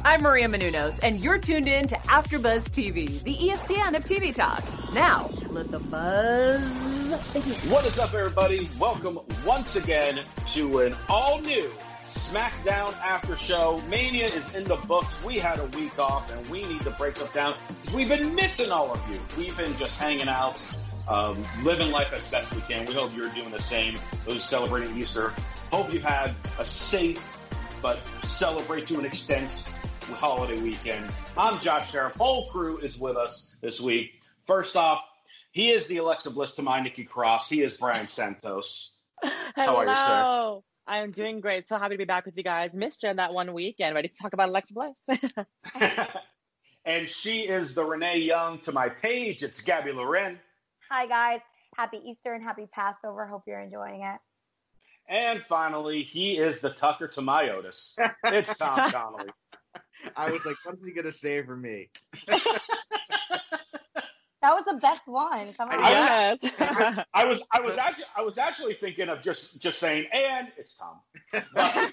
I'm Maria Menounos, and you're tuned in to AfterBuzz TV, the ESPN of TV talk. Now, let the buzz begin. What is up, everybody? Welcome once again to an all-new SmackDown After Show. Mania is in the books. We had a week off, and we need to break stuff down because we've been missing all of you. We've been just hanging out, living life as best we can. We hope you're doing the same. Those celebrating Easter, hope you've had a safe but celebrate to an extent holiday weekend. I'm Josh Sheriff. Whole crew is with us this week. First off, he is the Alexa Bliss to my Nikki Cross. He is Brian Santos. How are you, sir? I am doing great. So happy to be back with you guys. Missed you in that one week and ready to talk about Alexa Bliss. And she is the Renee Young to my page. It's Gabby Loren. Hi, guys. Happy Easter and happy Passover. Hope you're enjoying it. And finally, he is the Tucker to my Otis. It's Tom Connolly. I was like, what is he going to say for me? That was the best one. I was actually thinking of just saying, and it's Tom. But,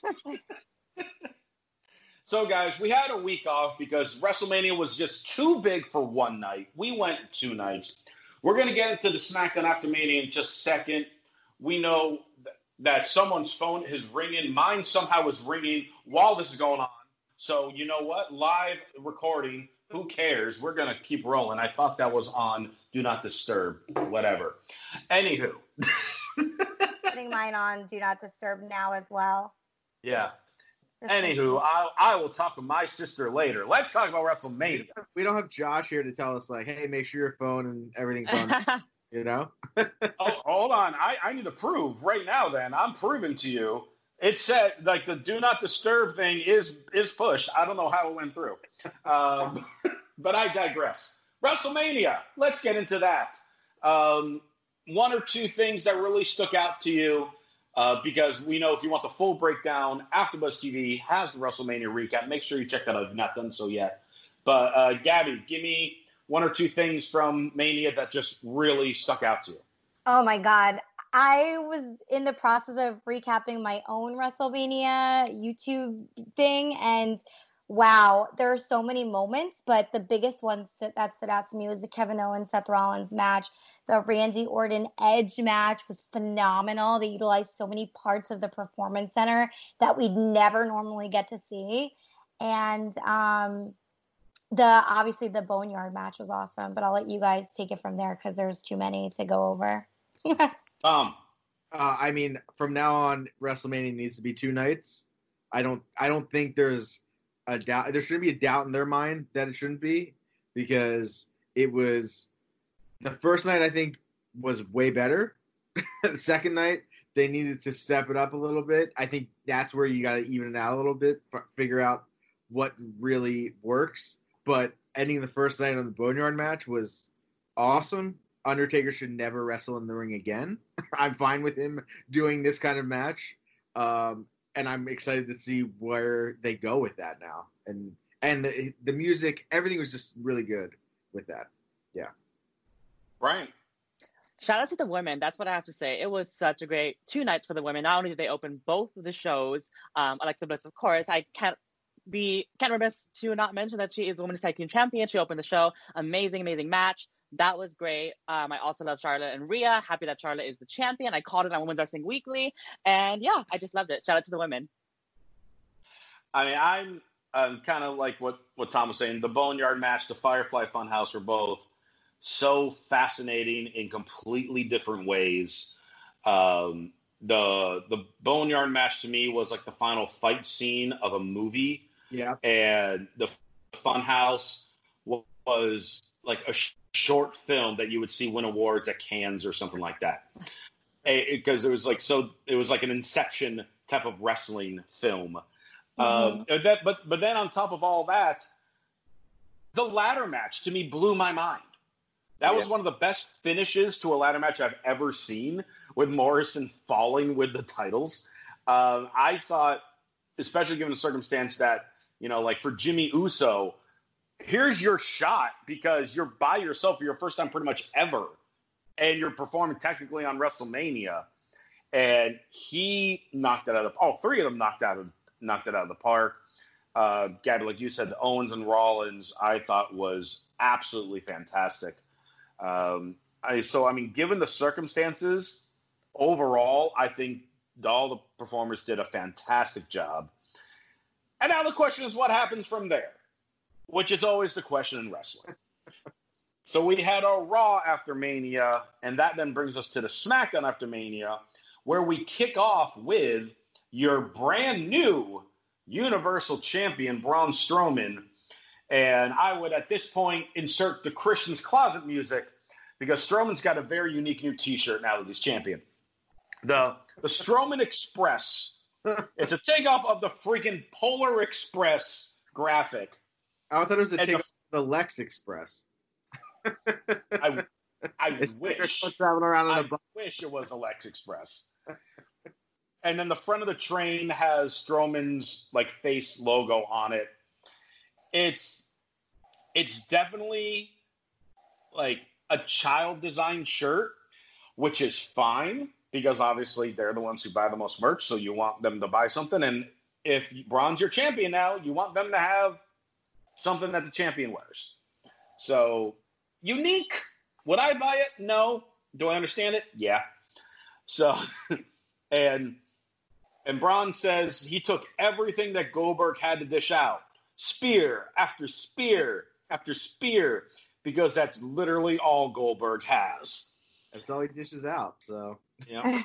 so, guys, we had a week off because WrestleMania was just too big for one night. We went 2 nights. We're going to get into the SmackDown After Mania in just a second. We know that someone's phone is ringing. Mine somehow was ringing while this is going on. So, you know what? Live recording. Who cares? We're going to keep rolling. I thought that was on Do Not Disturb. Whatever. Anywho. Putting mine on Do Not Disturb now as well. Yeah. Anywho, I will talk to my sister later. Let's talk about WrestleMania. We don't have Josh here to tell us, like, hey, make sure your phone and everything's on, you know? Oh, hold on. I need to prove right now then. I'm proving to you. It said, like, the Do Not Disturb thing is pushed. I don't know how it went through. But I digress. WrestleMania. Let's get into that. 1 or 2 things that really stuck out to you, because we know if you want the full breakdown, AfterBuzz TV has the WrestleMania recap. Make sure you check that out if you've not done so yet. But, Gabby, give me 1 or 2 things from Mania that just really stuck out to you. Oh, my God. I was in the process of recapping my own WrestleMania YouTube thing, and wow, there are so many moments, but the biggest one that stood out to me was the Kevin Owens Seth Rollins match. The Randy Orton Edge match was phenomenal. They utilized so many parts of the Performance Center that we'd never normally get to see. And obviously the Boneyard match was awesome, but I'll let you guys take it from there because there's too many to go over. I mean, from now on, WrestleMania needs to be 2 nights. I don't think there's a doubt. There shouldn't be a doubt in their mind that it shouldn't be, because it was the first night I think was way better. The second night they needed to step it up a little bit. I think that's where you got to even it out a little bit, figure out what really works. But ending the first night on the Boneyard match was awesome. Undertaker should never wrestle in the ring again. I'm fine with him doing this kind of match. And I'm excited to see where they go with that now. And the music, everything was just really good with that. Yeah. Brian. Shout out to the women. That's what I have to say. It was such a great 2 nights for the women. Not only did they open both of the shows, Alexa Bliss, of course, I can't remiss to not mention that she is the Women's Tag Team Champion. She opened the show. Amazing match. That was great. I also love Charlotte and Rhea. Happy that Charlotte is the champion. I called it on Women's Wrestling Weekly. And yeah, I just loved it. Shout out to the women. I mean, I'm kind of like what Tom was saying. The Boneyard match, the Firefly Funhouse were both so fascinating in completely different ways. The Boneyard match to me was like the final fight scene of a movie. Yeah. And the Funhouse was like a short film that you would see win awards at Cannes or something like that. Because it was like an Inception type of wrestling film. Mm-hmm. But then on top of all that, the ladder match to me blew my mind. That was one of the best finishes to a ladder match I've ever seen, with Morrison falling with the titles. I thought, especially given the circumstance that, you know, like for Jimmy Uso, here's your shot because you're by yourself for your first time pretty much ever, and you're performing technically on WrestleMania. And he knocked it out of all 3 of them knocked it out of the park. Gabby, like you said, the Owens and Rollins, I thought was absolutely fantastic. Given the circumstances, overall, I think all the performers did a fantastic job. And now the question is, what happens from there? Which is always the question in wrestling. So we had our Raw after Mania, and that then brings us to the SmackDown after Mania, where we kick off with your brand new Universal Champion, Braun Strowman. And I would, at this point, insert the Christian's Closet music, because Strowman's got a very unique new T-shirt now that he's champion. The Strowman Express. It's a takeoff of the freaking Polar Express graphic. I thought it was a takeoff of the Lex Express. I wish. Traveling around on a bus. Wish it was a Lex Express. And then the front of the train has Strowman's face logo on it. It's definitely a child design shirt, which is fine because obviously they're the ones who buy the most merch, so you want them to buy something. And if Braun's your champion now, you want them to have something that the champion wears. So, unique. Would I buy it? No. Do I understand it? Yeah. So, and Braun says he took everything that Goldberg had to dish out. Spear after spear after spear, because that's literally all Goldberg has. That's all he dishes out. So yeah,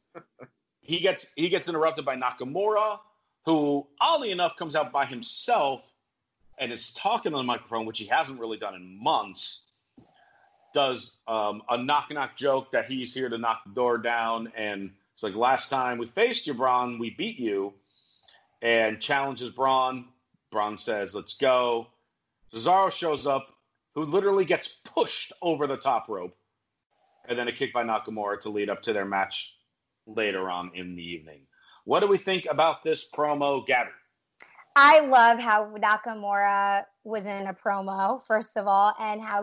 he gets interrupted by Nakamura, who oddly enough comes out by himself and is talking on the microphone, which he hasn't really done in months. Does a knock joke that he's here to knock the door down, and it's like, last time we faced you, Braun, we beat you, and challenges Braun. Braun says, let's go. Cesaro shows up, who literally gets pushed over the top rope, and then a kick by Nakamura to lead up to their match later on in the evening. What do we think about this promo, Gabby? I love how Nakamura was in a promo, first of all, and how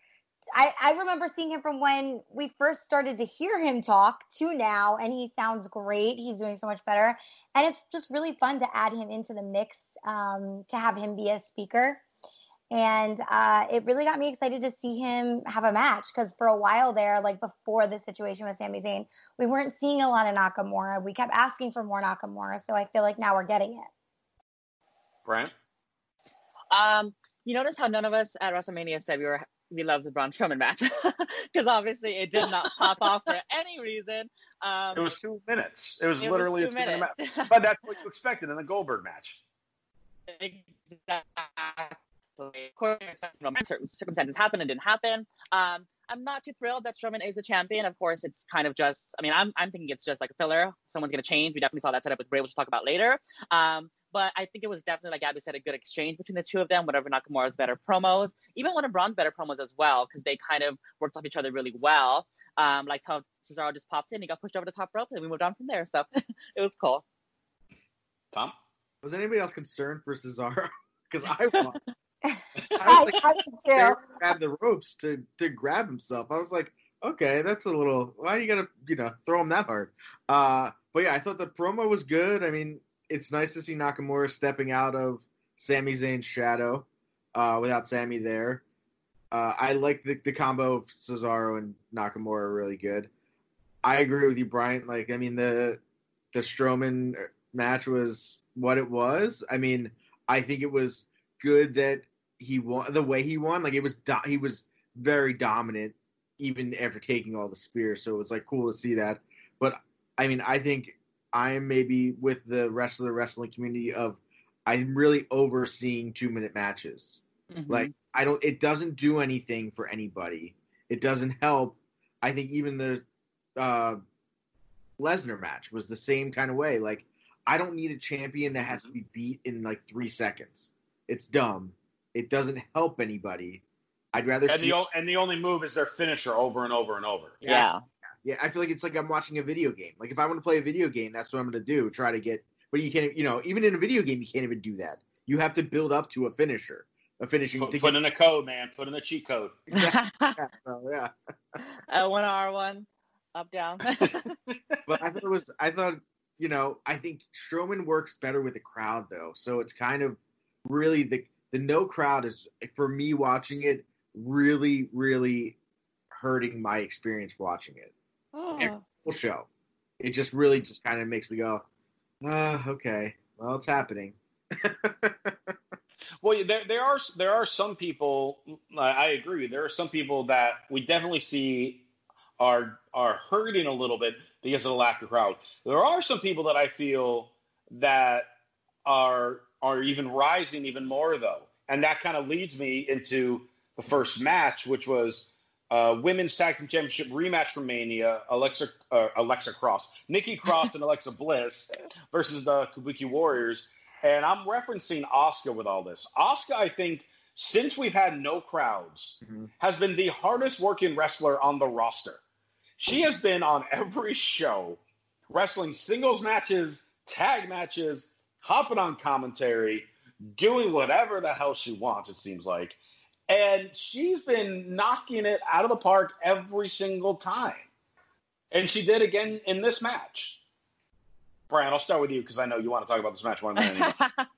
I remember seeing him from when we first started to hear him talk to now, and he sounds great. He's doing so much better. And it's just really fun to add him into the mix, to have him be a speaker. And it really got me excited to see him have a match, because for a while there, before the situation with Sami Zayn, we weren't seeing a lot of Nakamura. We kept asking for more Nakamura, so I feel like now we're getting it. Brian? You notice how none of us at WrestleMania said we loved the Braun Strowman match, because obviously it did not pop off for any reason. It was 2 minutes. It was literally a 2 minute match. But that's what you expected in the Goldberg match. Exactly. Of course, certain circumstances happened and didn't happen. I'm not too thrilled that Strowman is the champion. Of course, it's kind of just, I'm thinking it's just like a filler. Someone's going to change. We definitely saw that set up with Bray, which we'll talk about later. But I think it was definitely, like Gabby said, a good exchange between the two of them, whatever Nakamura's better promos, even one of Braun's better promos as well, because they kind of worked off each other really well. Like how Cesaro just popped in, he got pushed over the top rope, and we moved on from there. So it was cool. Tom? Was anybody else concerned for Cesaro? Because I was. I Grab the ropes to grab himself. I was like, okay, that's a little. Why you gotta throw him that hard? But yeah, I thought the promo was good. I mean, it's nice to see Nakamura stepping out of Sami Zayn's shadow without Sami there. I like the combo of Cesaro and Nakamura really good. I agree with you, Brian. The Strowman match was what it was. I mean, I think it was good that he won the way he won. He was very dominant even after taking all the spears. So it was cool to see that. But I mean, I think I'm maybe with the rest of the wrestling community I'm really overseeing 2-minute matches. Mm-hmm. It doesn't do anything for anybody. It doesn't help. I think even the Lesnar match was the same kind of way. I don't need a champion that has to be beat in 3 seconds. It's dumb. It doesn't help anybody. I'd rather see. And the only move is their finisher over and over and over. Yeah. Yeah, I feel like it's like I'm watching a video game. If I want to play a video game, that's what I'm going to do. Try to get. But you can't. Even in a video game, you can't even do that. You have to build up to a finisher, a finishing. Put in a code, man. Put in a cheat code. Exactly. Yeah. L1 R1, up down. But I think Strowman works better with the crowd though. So it's kind of really the no crowd is, for me watching it, really, really hurting my experience watching it. Every single show. It just really just kind of makes me go, okay, well, it's happening. Well, there are some people. I agree. There are some people that we definitely see are hurting a little bit because of the lack of crowd. There are some people that I feel that are even rising even more though, and that kind of leads me into the first match, which was women's tag team championship rematch from Mania. Alexa Cross, Nikki Cross, and Alexa Bliss versus the Kabuki Warriors. And I'm referencing Asuka with all this. Asuka, I think, since we've had no crowds, has been the hardest working wrestler on the roster. She has been on every show, wrestling singles matches, tag matches, hopping on commentary, doing whatever the hell she wants, it seems like. And she's been knocking it out of the park every single time. And she did again in this match. Brian, I'll start with you because I know you want to talk about this match more than anyone.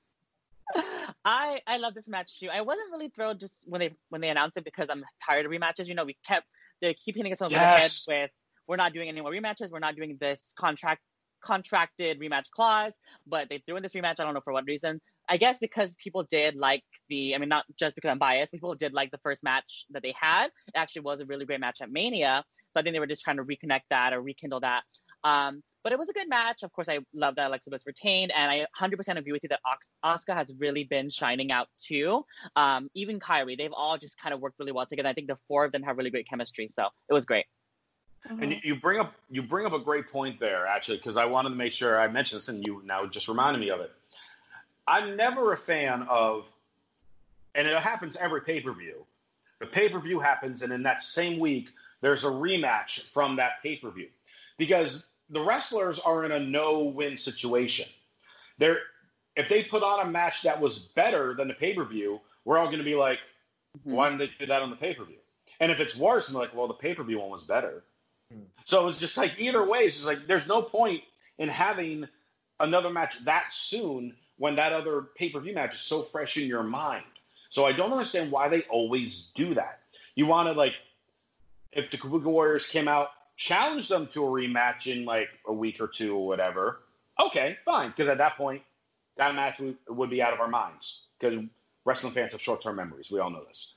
I love this match too. I wasn't really thrilled just when they announced it because I'm tired of rematches. You know, they keep hitting us over the head with, we're not doing any more rematches. We're not doing this contracted rematch clause, but they threw in this rematch. I don't know for what reason. I guess because people did like not just because I'm biased, people did like the first match that they had. It actually was a really great match at Mania. So I think they were just trying to reconnect that or rekindle that. But it was a good match. Of course, I love that Alexa Bliss retained, and I 100% agree with you that Asuka has really been shining out too. Even Kairi, they've all just kind of worked really well together. I think the four of them have really great chemistry, so it was great. And you bring up a great point there, actually, because I wanted to make sure I mentioned this, and you now just reminded me of it. I'm never a fan of, and it happens every pay-per-view. The pay-per-view happens, and in that same week, there's a rematch from that pay-per-view. Because the wrestlers are in a no-win situation. If they put on a match that was better than the pay-per-view, we're all going to be like, why didn't they do that on the pay-per-view? And if it's worse, we're like, well, the pay-per-view one was better. So it's just like, either way, it's just like, there's no point in having another match that soon when that other pay-per-view match is so fresh in your mind. So I don't understand why they always do that. You want to, like, if the Kabuki Warriors came out, challenge them to a rematch in like a week or two or whatever. Okay, fine. Because at that point, that match would be out of our minds. Because wrestling fans have short-term memories. We all know this.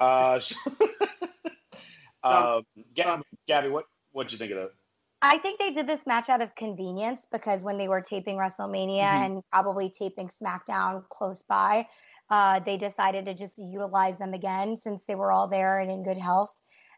Gabby, what'd you think of that? I think they did this match out of convenience because when they were taping WrestleMania and probably taping SmackDown close by, they decided to just utilize them again since they were all there and in good health.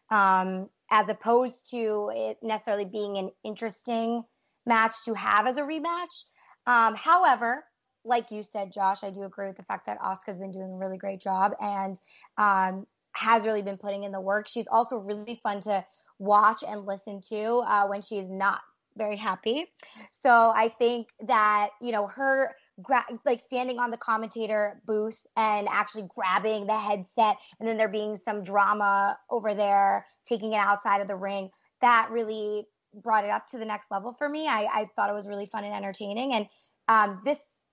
As opposed to it necessarily being an interesting match to have as a rematch. However, like you said, Josh, I do agree with the fact that Asuka's been doing a really great job and has really been putting in the work. She's also really fun to watch and listen to when she's not very happy. So I think that, her standing on the commentator booth and actually grabbing the headset, and then there being some drama over there, taking it outside of the ring, that really brought it up to the next level for me. I thought it was really fun and entertaining. And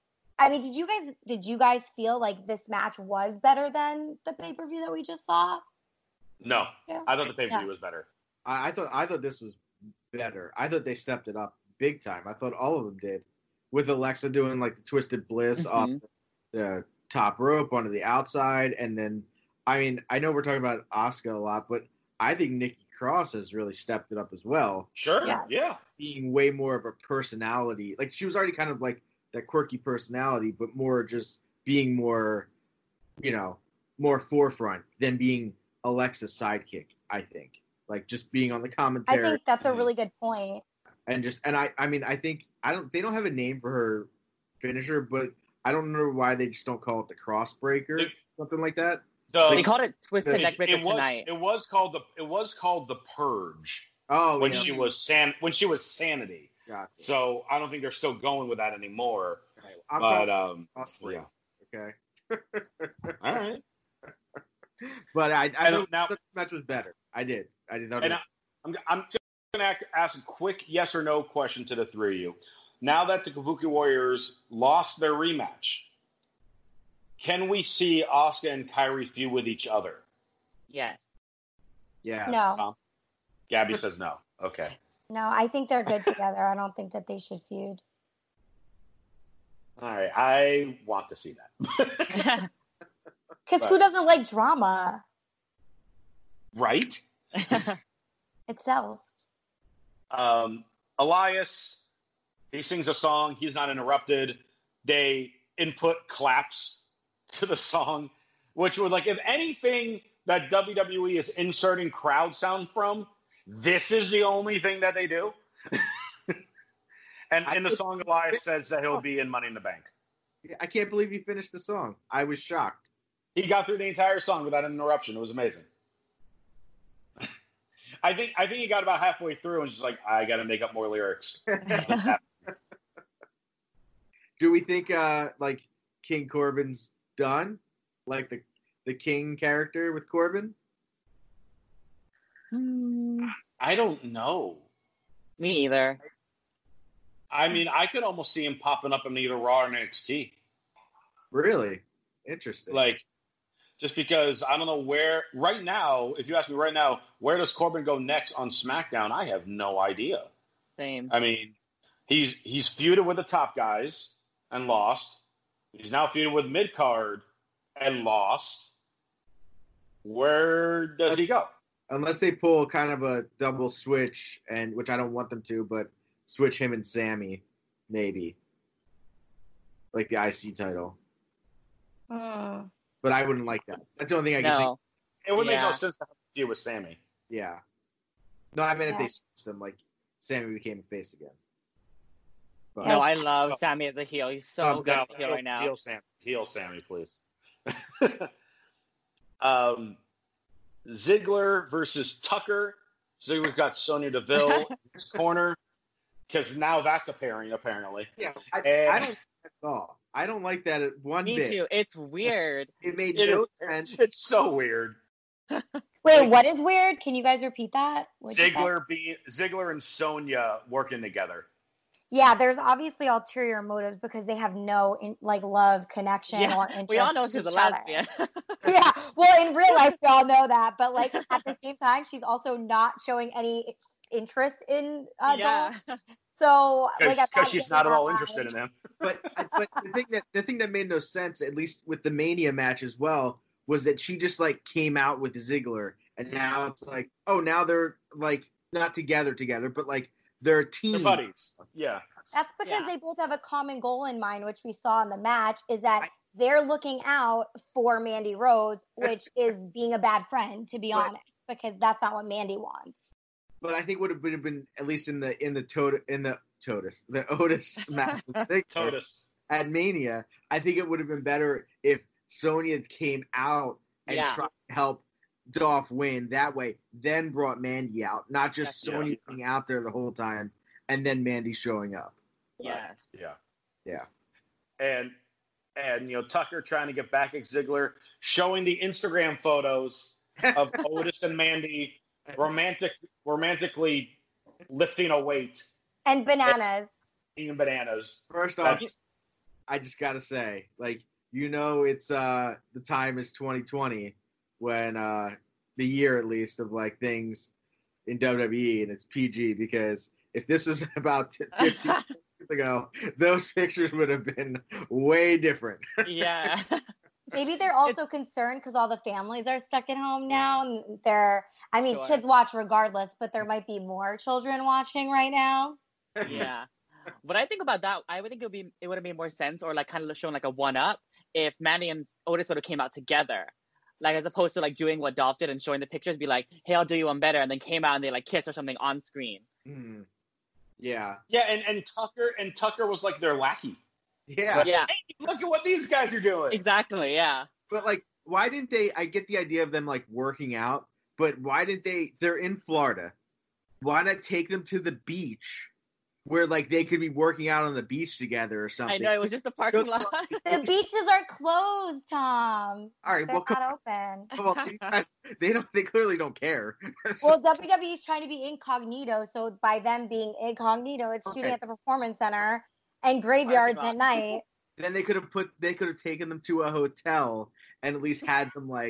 did you guys feel like this match was better than the pay-per-view that we just saw? No, yeah. I thought the pay-per-view was better. I thought this was better. I thought they stepped it up big time. I thought all of them did. With Alexa doing like the twisted bliss off the top rope onto the outside. And then, I know we're talking about Asuka a lot, but I think Nikki Cross has really stepped it up as well. Sure, yes. Yeah. Being way more of a personality. Like, she was already kind of like that quirky personality, but more just being more, more forefront than being Alexa's sidekick, I think. Like, just being on the commentary. I think that's a really good point. And they don't have a name for her finisher, but I don't know why they just don't call it the Crossbreaker, something like that. They called it Twisted Neckbreaker tonight. It was called the Purge. Oh, when she was Sanity. Gotcha. So I don't think they're still going with that anymore. Okay. Yeah. Okay. All right. But I thought now the match was better. I did. Not. And I'm just going to ask a quick yes or no question to the three of you. Now that the Kabuki Warriors lost their rematch, Can we see Asuka and Kairi feud with each other? Yes. Yes. No. Gabby says no. Okay. No, I think they're good together. I don't think that they should feud. All right. I want to see that. Because But- who doesn't like drama? Right? It sells. Elias, he sings a song. He's not interrupted. They input claps to the song, which would, like, if anything that WWE is inserting crowd sound from, this is the only thing that they do. And in the song, Elias says that he'll be in Money in the Bank. I can't believe you finished the song. I was shocked. He got through the entire song without an interruption. It was amazing. I think he got about halfway through and just like, I got to make up more lyrics. Do we think like King Corbin's done? Like the King character with Corbin? I don't know. Me either. I mean, I could almost see him popping up in either Raw or NXT. Really? Interesting. Like, just because I don't know where, right now, if you ask me right now, where does Corbin go next on SmackDown? I have no idea. Same. I mean, he's feuded with the top guys and lost. He's now feuded with mid-card and lost. Where does he go? Unless they pull kind of a double switch, and which I don't want them to, but switch him and Sammy, maybe. Like the IC title. But I wouldn't like that. That's the only thing I can think. No. It would make Yeah. no sense to have to deal with Sammy. Yeah. No, I mean if Yeah. they switched them, like Sammy became a face again. But, No, I love Sammy as a heel. He's so good No, as a heel right now. Heel Sammy, please. Ziggler versus Tucker. Ziggler got Sonya Deville in his corner because now that's a pairing, apparently. yeah, I don't like that at all. I don't like that at one Me bit. too. It's weird. It made It no is- sense. It's so weird. Wait, what is weird? Can you guys repeat that? What'd you say? Ziggler and Sonya working together. Yeah, there's obviously ulterior motives because they have no love connection Yeah, or interest. we all know in she's a each other. lesbian. Yeah, well, in real life, we all know that, but like at the same time, she's also not showing any interest in Yeah. Joel. So, like, Because she's not at all interested in him. But the thing that made no sense, at least with the Mania match as well, was that she just like came out with Ziggler, and now it's like, oh, now they're like not together, but like they're a team. They're buddies. Yeah. That's because Yeah. they both have a common goal in mind, which we saw in the match, is that they're looking out for Mandy Rose, which is being a bad friend, to be But- honest, because that's not what Mandy wants. But I think would have been at least in the Otis match with Ziggler Totus. at Mania. I think it would have been better if Sonya came out and Yeah. tried to help Dolph win that way, then brought Mandy out, not just Yeah. Sonya being out there the whole time and then Mandy showing up. Yes. Yeah. Yeah. And Tucker trying to get back at Ziggler, showing the Instagram photos of Otis and Mandy romantically lifting a weight, And bananas. eating bananas. First off, That's- I just gotta say, like, it's the time is 2020 when the year at least of like things in WWE, and it's PG, because if this was about 15 years ago, those pictures would have been way different. Yeah. Maybe they're also concerned because all the families are stuck at home now. And Sure. kids watch regardless, but there might be more children watching right now. Yeah. When I think about that, I would think it would have made more sense, or like kind of shown like a one up, if Mandy and Otis would have came out together. Like, as opposed to like doing what Dolph did and showing the pictures, be like, hey, I'll do you one better, and then came out and they like kissed or something on screen. Hmm. Yeah. Yeah, and Tucker was like their lackey. Yeah. Like, Yeah. hey, look at what these guys are doing. Exactly. Yeah. But like, why didn't they? I get the idea of them like working out, but why didn't they? They're in Florida. Why not take them to the beach, where like they could be working out on the beach together or something? I know, it was just a parking lot. The beaches are closed, Tom. All right, They're well, come not open. on. Well, these guys, they clearly don't care. Well, WWE is trying to be incognito, so by them being incognito, it's shooting Okay. at the Performance Center and graveyards Parking at lot. night. then they could have taken them to a hotel and at least had them like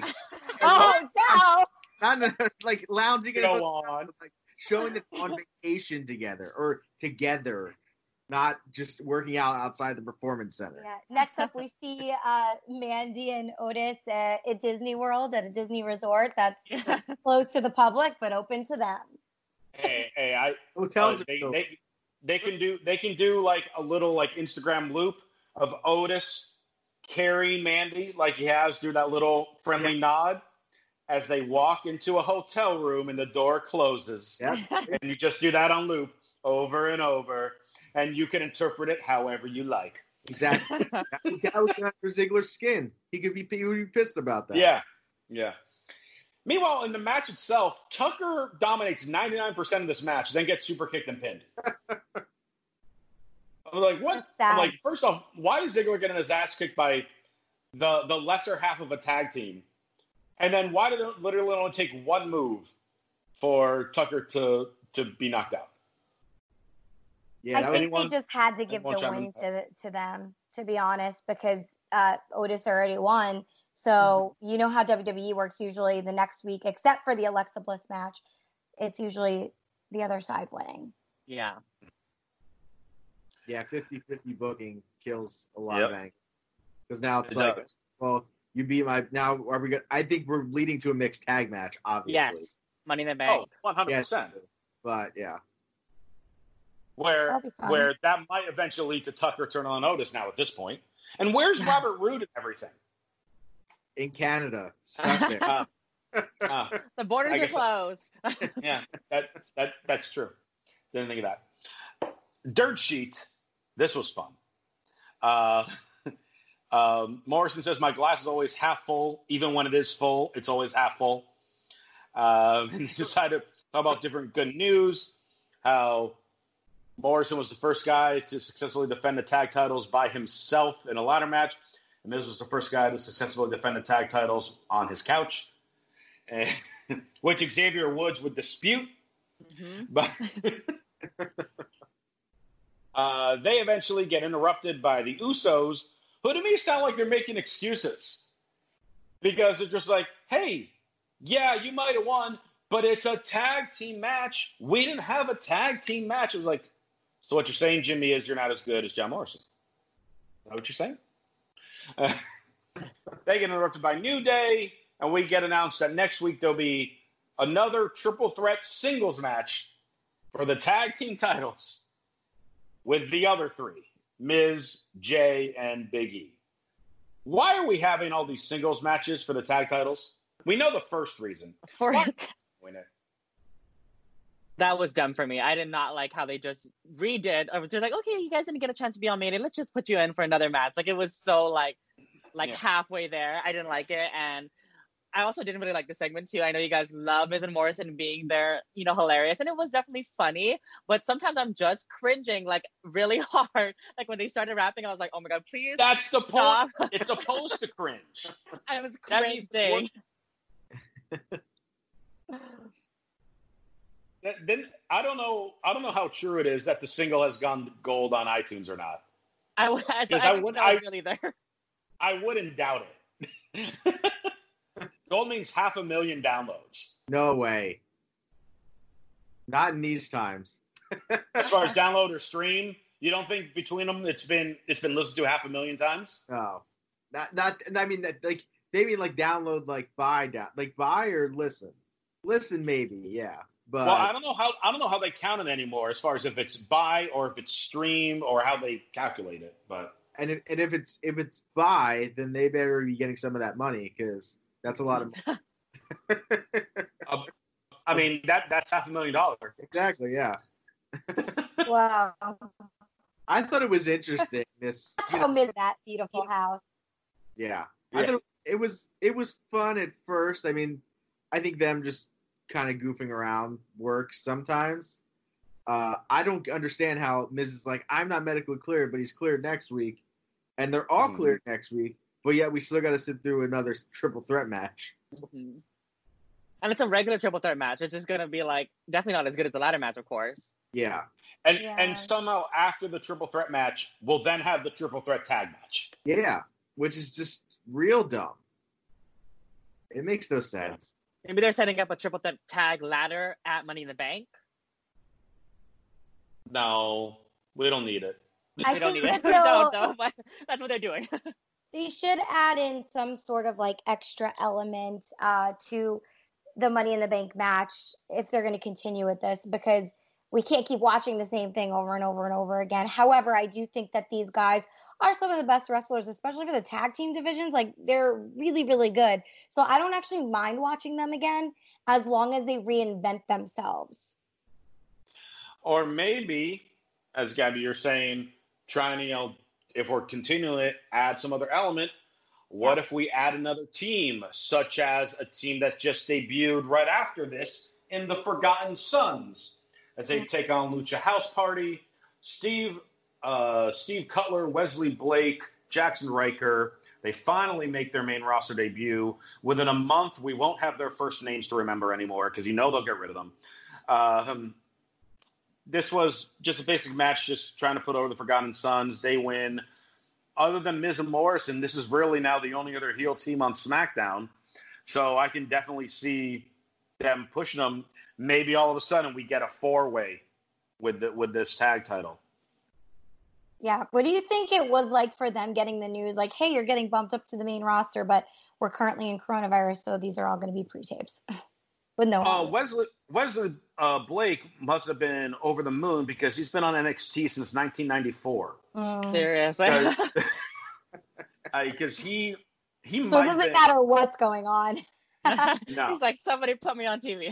not like lounging in a Go hotel, on. but, like showing them on vacation together or together, not just working out outside the performance center. Yeah. Next up, we see Mandy and Otis at Disney World at a Disney resort that's closed to the public but open to them. Hey, Hotels they can do like a little like Instagram loop of Otis carrying Mandy like he has, do that little friendly nod as they walk into a hotel room and the door closes. Yep. And you just do that on loop over and over, and you can interpret it however you like. Exactly. That was under Ziggler's skin. He would be pissed about that. Yeah. Meanwhile, in the match itself, Tucker dominates 99% of this match, then gets super kicked and pinned. I'm like, what? I'm like, first off, why is Ziggler getting his ass kicked by the lesser half of a tag team? And then why did it literally only take one move for Tucker to be knocked out? Yeah, I think they just had to give the win to them, to be honest, because Otis already won. So you know how WWE works usually the next week, except for the Alexa Bliss match. It's usually the other side winning. Yeah. Yeah, 50-50 booking kills a lot of angles. Because now it's like, well, you beat my. Now are we? I think we're leading to a mixed tag match. Obviously, yes, Money in the Bank. Oh, 100%. But yeah, where that might eventually lead to Tucker turning on Otis now at this point. And where's Robert Roode and everything? In Canada, stuck there. The borders are closed. Yeah, that's true. Didn't think of that. Dirt sheet. This was fun. Morrison says, my glass is always half full. Even when it is full, it's always half full. He decided to talk about different good news, how Morrison was the first guy to successfully defend the tag titles by himself in a ladder match. And Miz was the first guy to successfully defend the tag titles on his couch, which Xavier Woods would dispute. But they eventually get interrupted by the Usos, who to me sound like they're making excuses. Because it's just like, hey, yeah, you might have won, but it's a tag team match. We didn't have a tag team match. It was like, so what you're saying, Jimmy, is you're not as good as John Morrison. Is that what you're saying? They get interrupted by New Day, and we get announced that next week there'll be another triple threat singles match for the tag team titles with the other three, Miz, Jay, and Big E. Why are we having all these singles matches for the tag titles? We know the first reason. That was dumb for me. I did not like how they just redid. I was just like, okay, you guys didn't get a chance to be on Mania. Let's just put you in for another match. Like, it was so like halfway there. I didn't like it. And I also didn't really like the segment too. I know you guys love Miz and Morrison being there, hilarious. And it was definitely funny. But sometimes I'm just cringing like really hard. Like when they started rapping, I was like, oh my God, please. That's the point. It's supposed to cringe. I was cringing. Then I don't know how true it is that the single has gone gold on iTunes or not. I wouldn't really there. I wouldn't doubt it. Gold means 500,000 downloads. No way. Not in these times. As far as download or stream, you don't think between them it's been listened to 500,000 times? No, not. I mean, like they mean like download, like buy or listen. Listen, maybe, yeah. But I don't know how they count it anymore, as far as if it's buy or if it's stream or how they calculate it. But if it's buy, then they better be getting some of that money because that's a lot of money. I mean that's $500,000. Exactly, yeah. Wow. I thought it was interesting. Miss that beautiful house. Yeah. I thought it was fun at first. I mean, I think them just kind of goofing around works sometimes. I don't understand how Miz is like, I'm not medically cleared, but he's cleared next week. And they're all cleared next week, but yet we still got to sit through another triple threat match. And it's a regular triple threat match. It's just gonna be like definitely not as good as the ladder match, of course. Yeah. And somehow after the triple threat match, we'll then have the triple threat tag match. Yeah, which is just real dumb. It makes no sense. Maybe they're setting up a triple threat tag ladder at Money in the Bank. No, we don't need it. We don't need it. We they'll- don't, though, but that's what they're doing. They should add in some sort of like extra element to the Money in the Bank match if they're going to continue with this, because we can't keep watching the same thing over and over and over again. However, I do think that these guys are some of the best wrestlers, especially for the tag team divisions. Like, they're really, really good. So I don't actually mind watching them again as long as they reinvent themselves. Or maybe, as Gabby, you're saying, trying to, if we're continuing it, add some other element. What if we add another team, such as a team that just debuted right after this in the Forgotten Sons, as they take on Lucha House Party, Steve Cutler, Wesley Blake, Jackson Riker. They finally make their main roster debut. Within a month, we won't have their first names to remember anymore because they'll get rid of them. This was just a basic match, just trying to put over the Forgotten Sons. They win. Other than Miz and Morrison, this is really now the only other heel team on SmackDown. So I can definitely see them pushing them. Maybe all of a sudden we get a 4-way with this tag title. Yeah. What do you think it was like for them getting the news? Like, hey, you're getting bumped up to the main roster, but we're currently in coronavirus, so these are all going to be pre-tapes. With no. Wesley Blake must have been over the moon because he's been on NXT since 1994. Seriously. Because he So might it doesn't matter what's going on. No. He's like, somebody put me on TV.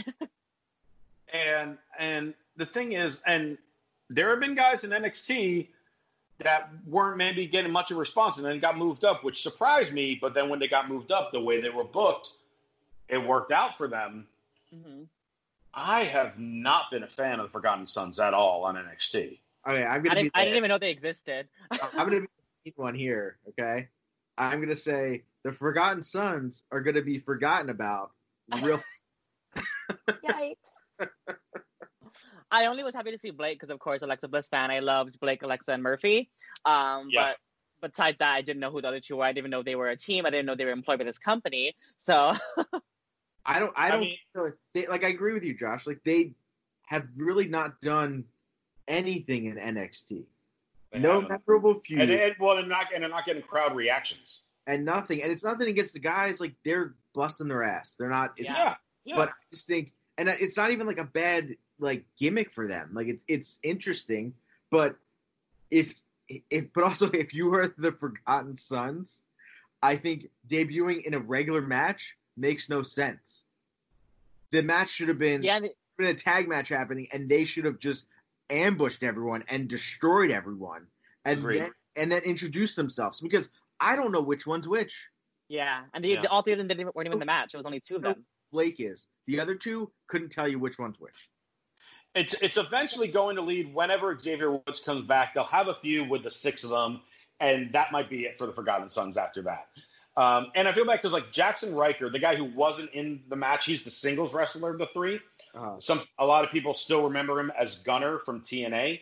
And the thing is, and there have been guys in NXT that weren't maybe getting much of a response and then got moved up, which surprised me. But then when they got moved up, the way they were booked, it worked out for them. Mm-hmm. I have not been a fan of the Forgotten Sons at all on NXT. Okay, I didn't even know they existed. I'm going to be one here, okay? I'm going to say the Forgotten Sons are going to be forgotten about real. Yikes. I only was happy to see Blake because, of course, Alexa Bliss fan. I loved Blake, Alexa, and Murphy. But besides that, I didn't know who the other two were. I didn't even know they were a team. I didn't know they were employed by this company. So I agree with you, Josh. Like, they have really not done anything in NXT. No memorable feud. And they're not getting crowd reactions. And nothing. And it's nothing against the guys. Like, they're busting their ass. They're not. Yeah. But I just think, and it's not even like a bad like gimmick for them. Like, it's interesting. But but also if you are the Forgotten Sons, I think debuting in a regular match makes no sense. The match should have been a tag match happening, and they should have just ambushed everyone and destroyed everyone, and then introduced themselves, because I don't know which one's which. Yeah, and all three of them weren't even in the match. It was only two of them. Blake is. The other two couldn't tell you which one's which. It's eventually going to lead, whenever Xavier Woods comes back, they'll have a feud with the 6 of them, and that might be it for the Forgotten Sons after that. And I feel bad because, like, Jackson Riker, the guy who wasn't in the match, he's the singles wrestler of the 3. A lot of people still remember him as Gunner from TNA.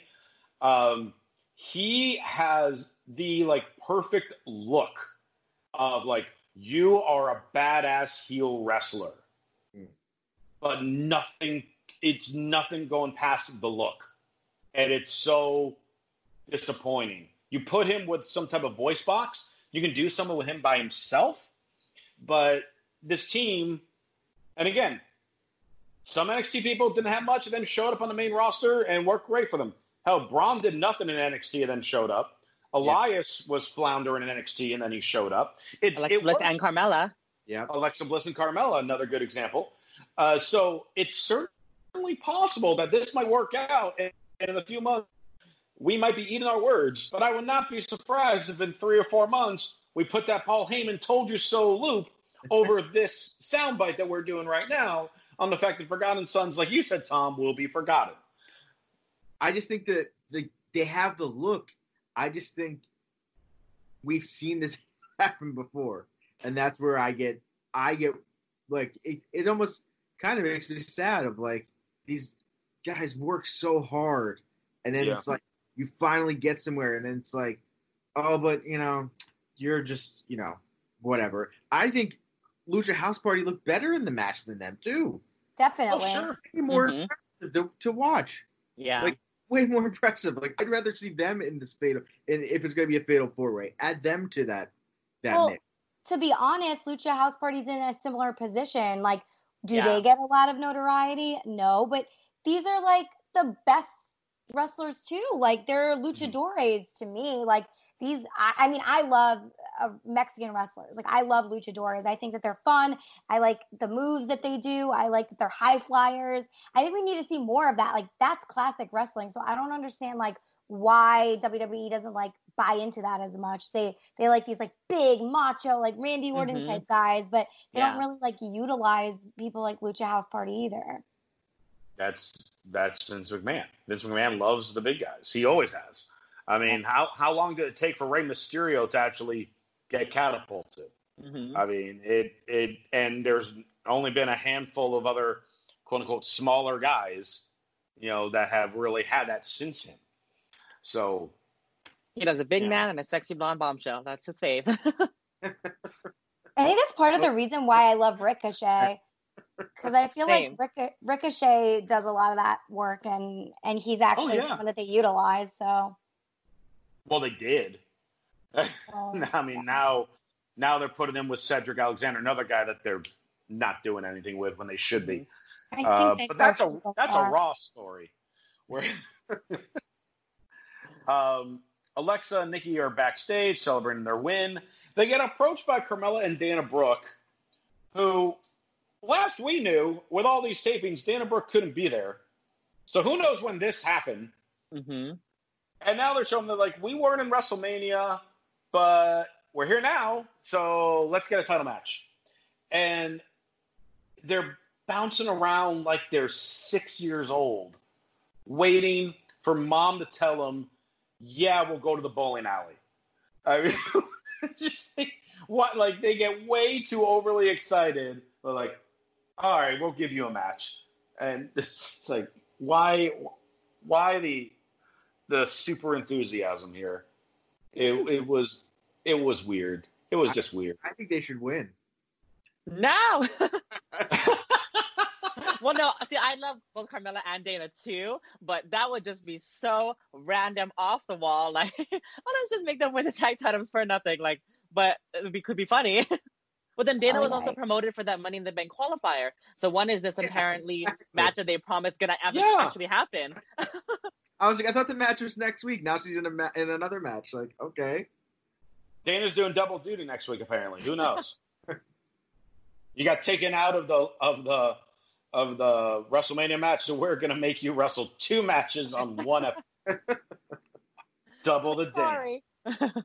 He has the, like, perfect look of, like, you are a badass heel wrestler. But it's nothing going past the look. And it's so disappointing. You put him with some type of voice box, you can do something with him by himself. But this team, and again, some NXT people didn't have much and then showed up on the main roster and worked great for them. Hell, Braun did nothing in NXT and then showed up. Elias was floundering in NXT and then he showed up. Alexa Bliss and Carmella. Yeah, Alexa Bliss and Carmella, another good example. So it's certainly possible that this might work out, and in a few months we might be eating our words. But I would not be surprised if in 3 or 4 months we put that Paul Heyman "told you so" loop over this soundbite that we're doing right now on the fact that Forgotten Sons, like you said, Tom, will be forgotten. I just think that they have the look. I just think we've seen this happen before, and that's where I get like it almost kind of makes me sad of like these guys work so hard, and then it's like you finally get somewhere, and then it's like, oh, but you're just whatever. I think Lucha House Party looked better in the match than them too. Definitely. Oh, sure. Way more impressive to watch. Yeah. Like way more impressive. Like I'd rather see them in this fatal, and if it's going to be a fatal 4-way, add them to that mix. To be honest, Lucha House Party's in a similar position. Like, do Yeah. they get a lot of notoriety? No, but these are like the best wrestlers too. Like they're luchadores to me. Like these, I mean, I love Mexican wrestlers. Like I love luchadores. I think that they're fun. I like the moves that they do. I like that they're high flyers. I think we need to see more of that. Like that's classic wrestling. So I don't understand like why WWE doesn't like buy into that as much. They like these like big macho like Randy Orton type guys, but they don't really like utilize people like Lucha House Party either. That's Vince McMahon. Vince McMahon loves the big guys. He always has. I mean, how long did it take for Rey Mysterio to actually get catapulted? I mean, it and there's only been a handful of other quote unquote smaller guys, that have really had that since him. So he does a big man and a sexy blonde bombshell. That's his fave. I think that's part of the reason why I love Ricochet. Because I feel like Ricochet does a lot of that work, and he's actually someone that they utilize. So, well, they did. I mean, now they're putting him with Cedric Alexander, another guy that they're not doing anything with when they should be. But that's a Raw story. Where Alexa and Nikki are backstage celebrating their win. They get approached by Carmella and Dana Brooke, who. Last we knew, with all these tapings, Dana Brooke couldn't be there. So who knows when this happened. And now they're showing that, like, we weren't in WrestleMania, but we're here now, so let's get a title match. And they're bouncing around like they're 6 years old, waiting for mom to tell them, yeah, we'll go to the bowling alley. I mean, just what, like, they get way too overly excited. They're like, all right, we'll give you a match. And it's like, why the super enthusiasm here? It was weird. It was just weird. I think they should win. No. Well, no. See, I love both Carmella and Dana too, but that would just be so random, off the wall. Like, let's just make them win the tag titles for nothing. Like, but could be funny. But then Dana was also promoted for that Money in the Bank qualifier. So one is this apparently match that they promised gonna actually happen. I was like, I thought the match was next week. Now she's in another match. Like, okay. Dana's doing double duty next week. Apparently, who knows? You got taken out of the WrestleMania match, so we're gonna make you wrestle 2 matches on one episode. Double the Dana. Sorry.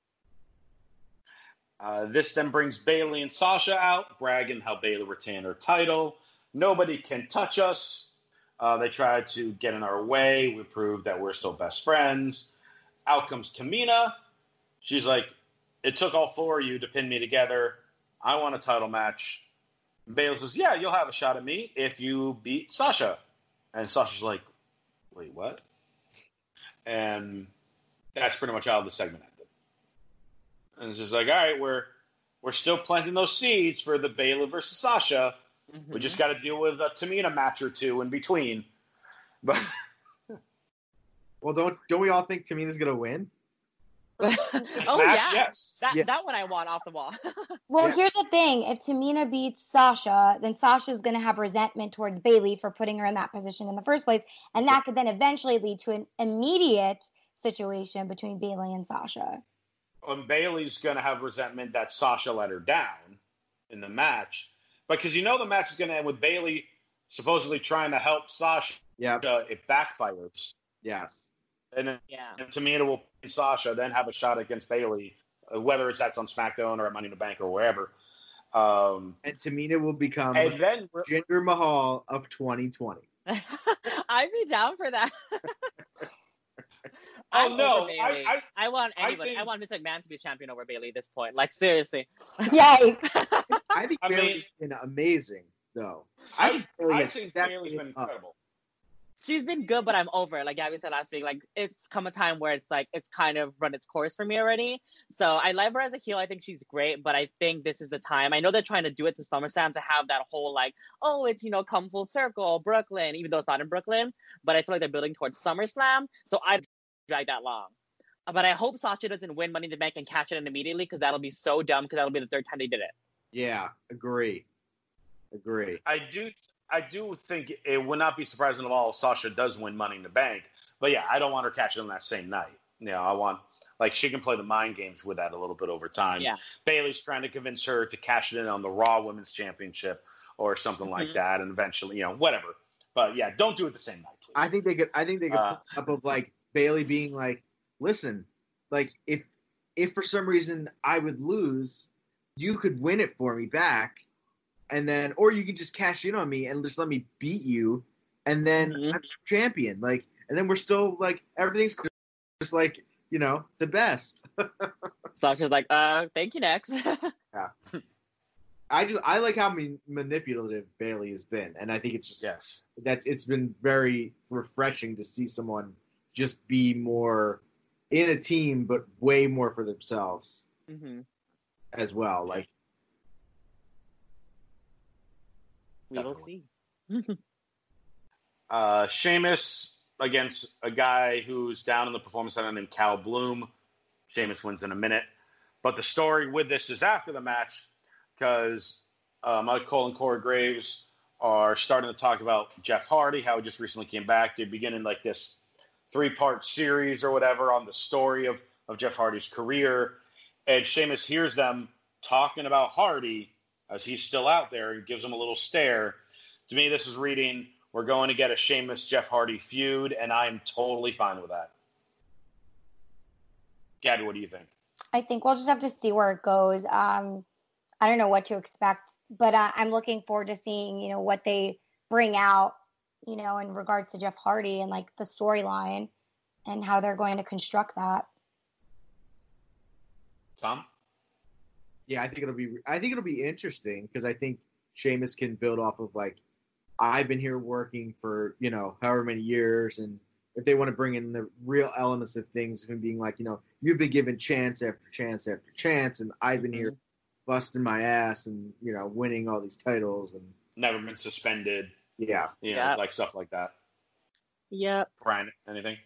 This then brings Bayley and Sasha out, bragging how Bayley retained her title. Nobody can touch us. They tried to get in our way. We proved that we're still best friends. Out comes Tamina. She's like, it took all 4 of you to pin me together. I want a title match. Bayley says, yeah, you'll have a shot at me if you beat Sasha. And Sasha's like, wait, what? And that's pretty much how the segment ended. And it's just like, all right, we're still planting those seeds for the Bayley versus Sasha. We just got to deal with a Tamina match or 2 in between. But well, don't we all think Tamina's gonna win? Oh match, yes. That one I want off the wall. Well, here's the thing: if Tamina beats Sasha, then Sasha's going to have resentment towards Bayley for putting her in that position in the first place, and that could then eventually lead to an immediate situation between Bayley and Sasha. And Bayley's going to have resentment that Sasha let her down in the match. Because the match is going to end with Bayley supposedly trying to help Sasha. Yeah. It backfires. Yes. And then and Tamina will beat Sasha, then have a shot against Bayley, whether that's on SmackDown or at Money in the Bank or wherever. And Tamina will become Jinder Mahal of 2020. I'd be down for that. Oh no! I want anybody. I want Vince McMahon to be champion over Bayley at this point. Like seriously. Yay! I think Bayley's been amazing. though. I think Bailey I has think stepped Bailey's it been up. incredible. She's been good, but I'm over it. Like Gabby said last week, like it's come a time where it's like it's kind of run its course for me already. So I love her as a heel. I think she's great, but I think this is the time. I know they're trying to do it to SummerSlam to have that whole like, oh, it's come full circle, Brooklyn, even though it's not in Brooklyn. But I feel like they're building towards SummerSlam, so I drag that long. But I hope Sasha doesn't win Money in the Bank and cash it in immediately because that'll be so dumb because that'll be the third time they did it. Yeah, agree. I do think it would not be surprising at all if Sasha does win Money in the Bank. But yeah, I don't want her catching on that same night. I want, like, she can play the mind games with that a little bit over time. Yeah. Bailey's trying to convince her to cash it in on the Raw Women's Championship or something like that, and eventually, whatever. But yeah, don't do it the same night, please. I think they could put up of like Bailey being like, listen, like if for some reason I would lose, you could win it for me back. And then, or you can just cash in on me and just let me beat you, and then I'm champion. Like, and then we're still like everything's just like the best. Sasha's like, thank you, next. Yeah. I like how manipulative Bailey has been, and I think it's just it's been very refreshing to see someone just be more in a team, but way more for themselves as well. Like. We will see. Sheamus against a guy who's down in the Performance Center named Cal Bloom. Sheamus wins in a minute. But the story with this is after the match because Mike Cole and Corey Graves are starting to talk about Jeff Hardy, how he just recently came back. They're beginning like this 3-part series or whatever on the story of Jeff Hardy's career. And Sheamus hears them talking about Hardy as he's still out there and gives him a little stare. To me, this is reading, we're going to get a Sheamus-Jeff Hardy feud, and I'm totally fine with that. Gabby, what do you think? I think we'll just have to see where it goes. I don't know what to expect, but I'm looking forward to seeing, what they bring out, in regards to Jeff Hardy and, like, the storyline and how they're going to construct that. Tom? Yeah, I think it'll be interesting because I think Sheamus can build off of like I've been here working for however many years, and if they want to bring in the real elements of things, him being like you've been given chance after chance after chance, and I've been here busting my ass and winning all these titles and never been suspended. Yeah, like stuff like that. Yep. Brian, anything?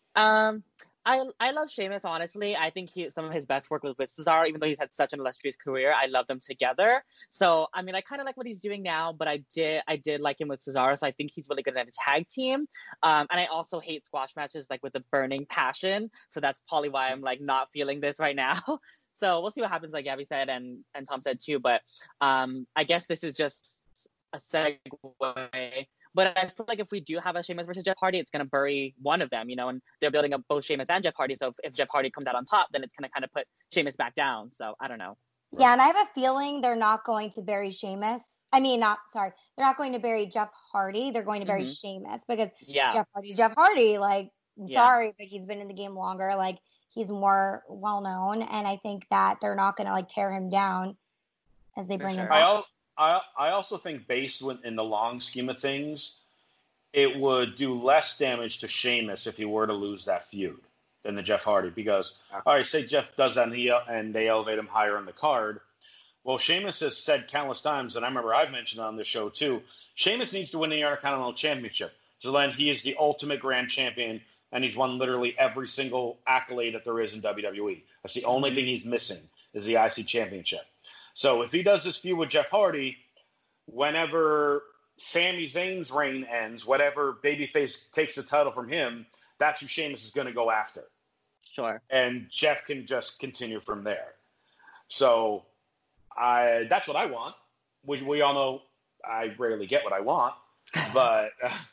I love Sheamus, honestly. I think some of his best work was with Cesaro, even though he's had such an illustrious career. I love them together. So, I mean, I kind of like what he's doing now, but I did like him with Cesaro, so I think he's really good at a tag team. And I also hate squash matches, like, with a burning passion. So that's probably why I'm, like, not feeling this right now. So we'll see what happens, like Gabby said and Tom said too. But I guess this is just a segue. But I feel like if we do have a Sheamus versus Jeff Hardy, it's going to bury one of them, and they're building up both Sheamus and Jeff Hardy. So if Jeff Hardy comes out on top, then it's going to kind of put Sheamus back down. So I don't know. Yeah, and I have a feeling they're not going to bury Sheamus. They're not going to bury Jeff Hardy. They're going to bury Sheamus because Jeff Hardy's Jeff Hardy. Like, sorry, but he's been in the game longer. Like, he's more well-known. And I think that they're not going to, like, tear him down as they bring him back. I also think based in the long scheme of things, it would do less damage to Sheamus if he were to lose that feud than the Jeff Hardy. Because, all right, say Jeff does that and they elevate him higher on the card. Well, Sheamus has said countless times, and I remember I've mentioned on the show too, Sheamus needs to win the Intercontinental Championship. So then he is the ultimate grand champion, and he's won literally every single accolade that there is in WWE. That's the only thing he's missing is the IC Championship. So if he does this feud with Jeff Hardy, whenever Sami Zayn's reign ends, whatever babyface takes the title from him, that's who Sheamus is going to go after. Sure. And Jeff can just continue from there. So that's what I want. We all know I rarely get what I want, but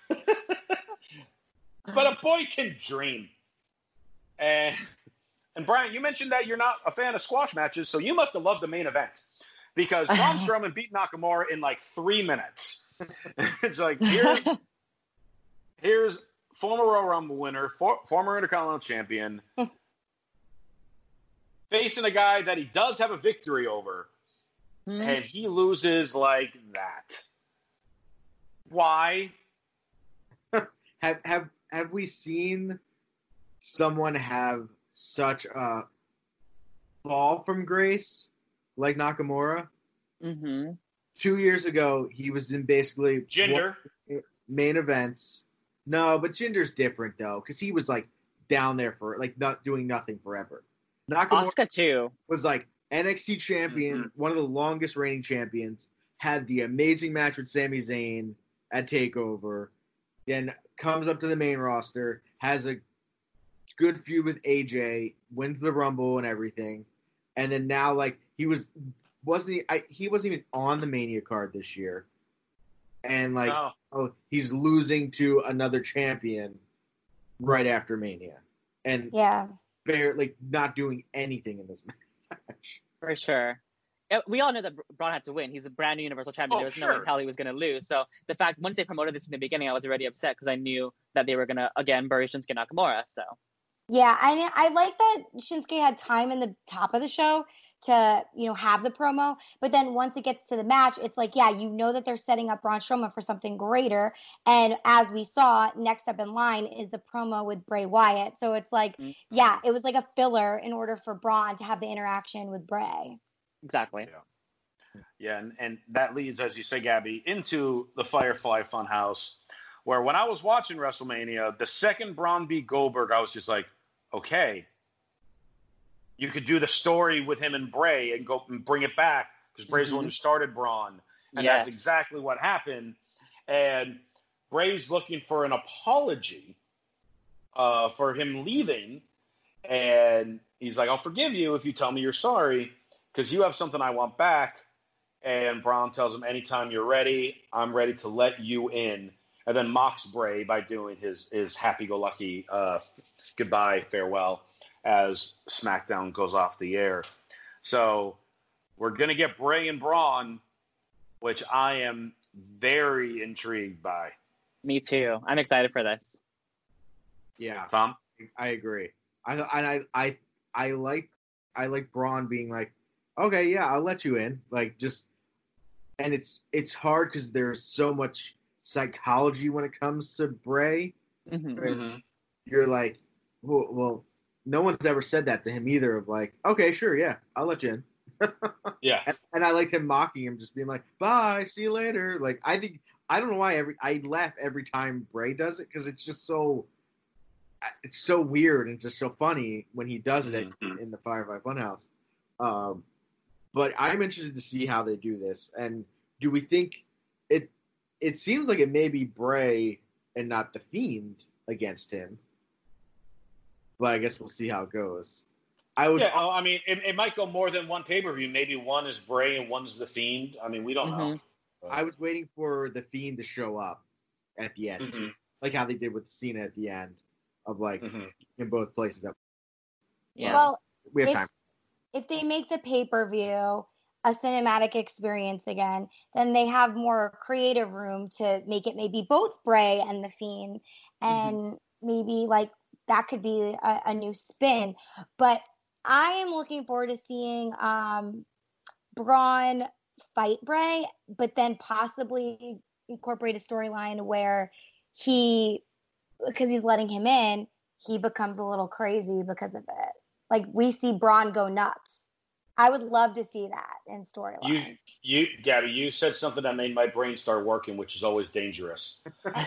but a boy can dream. And Brian, you mentioned that you're not a fan of squash matches, so you must have loved the main event. Because Braun Strowman beat Nakamura in like 3 minutes. It's like, here's former Royal Rumble winner, former Intercontinental Champion, facing a guy that he does have a victory over, and he loses like that. Why? Have we seen someone have such a fall from grace like Nakamura? Mm-hmm. 2 years ago, he was in basically Jinder. main events. No, but Jinder's different though, because he was like down there for like not doing nothing forever. Nakamura Asuka too. was like NXT champion, one of the longest reigning champions, had the amazing match with Sami Zayn at TakeOver, then comes up to the main roster, has a good feud with AJ, wins the Rumble and everything, and then now like he wasn't even on the Mania card this year, and like he's losing to another champion right after Mania, and barely not doing anything in this match. For sure. We all know that Braun had to win. He's a brand new Universal Champion. There was no way in hell he was going to lose. So the fact, once they promoted this in the beginning, I was already upset because I knew that they were going to, again, bury Shinsuke Nakamura. So. Yeah, I like that Shinsuke had time in the top of the show to, have the promo. But then once it gets to the match, it's like, that they're setting up Braun Strowman for something greater. And as we saw, next up in line is the promo with Bray Wyatt. So it's like, it was like a filler in order for Braun to have the interaction with Bray. Exactly. Yeah, and that leads, as you say, Gabby, into the Firefly Funhouse, where when I was watching WrestleMania, the second Braun beat Goldberg, I was just like, okay, you could do the story with him and Bray and go and bring it back because Bray's the one who started Braun, and that's exactly what happened. And Bray's looking for an apology for him leaving, and he's like, "I'll forgive you if you tell me you're sorry." Because you have something I want back. And Braun tells him, anytime you're ready, I'm ready to let you in. And then mocks Bray by doing his happy-go-lucky goodbye, farewell, as SmackDown goes off the air. So we're going to get Bray and Braun, which I am very intrigued by. Me too. I'm excited for this. Yeah. Tom? I agree. I like Braun being like, okay, yeah, I'll let you in. Like, just, and it's hard because there's so much psychology when it comes to Bray. Mm-hmm. Right? Mm-hmm. You're like, well, no one's ever said that to him either. Of like, okay, sure, yeah, I'll let you in. Yeah, and I liked him mocking him, just being like, bye, see you later. Like, I don't know why I laugh every time Bray does it because it's just so. It's so weird and just so funny when he does it in the Firefly Funhouse. But I'm interested to see how they do this. And do we think it seems like it may be Bray and not The Fiend against him. But I guess we'll see how it goes. It might go more than one pay-per-view. Maybe one is Bray and one is The Fiend. I mean, we don't know. I was waiting for The Fiend to show up at the end. Like how they did with Cena at the end of like in both places. Yeah. Well, we have time. If they make the pay-per-view a cinematic experience again, then they have more creative room to make it maybe both Bray and The Fiend. And maybe like that could be a new spin. But I am looking forward to seeing Braun fight Bray, but then possibly incorporate a storyline where because he's letting him in, he becomes a little crazy because of it. Like, we see Braun go nuts. I would love to see that in storyline. Gabby, you said something that made my brain start working, which is always dangerous. It's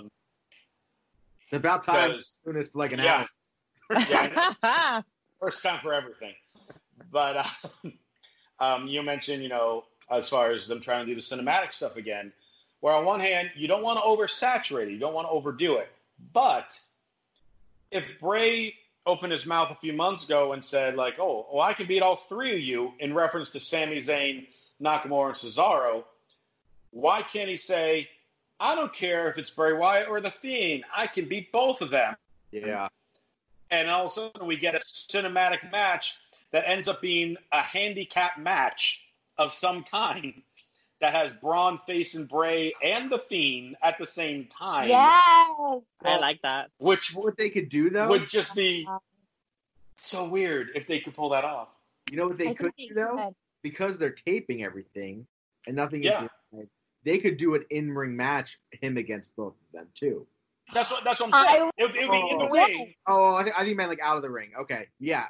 about time. Soon it's like an hour. Yeah. First time for everything. But you mentioned, as far as them trying to do the cinematic stuff again, where on one hand, you don't want to oversaturate it. You don't want to overdo it. But if Bray opened his mouth a few months ago and said, like, I can beat all three of you in reference to Sami Zayn, Nakamura, and Cesaro, why can't he say, I don't care if it's Bray Wyatt or The Fiend. I can beat both of them. Yeah. And all of a sudden we get a cinematic match that ends up being a handicap match of some kind that has Braun facing Bray and The Fiend at the same time. Yes! I like that. Which what they could do, though, would just be so weird if they could pull that off. You know what they could do, though? Because they're taping everything and nothing is they could do an in-ring match, him against both of them too. That's what I'm saying. It would be in the ring. Oh, I think you meant like out of the ring. Okay, yeah.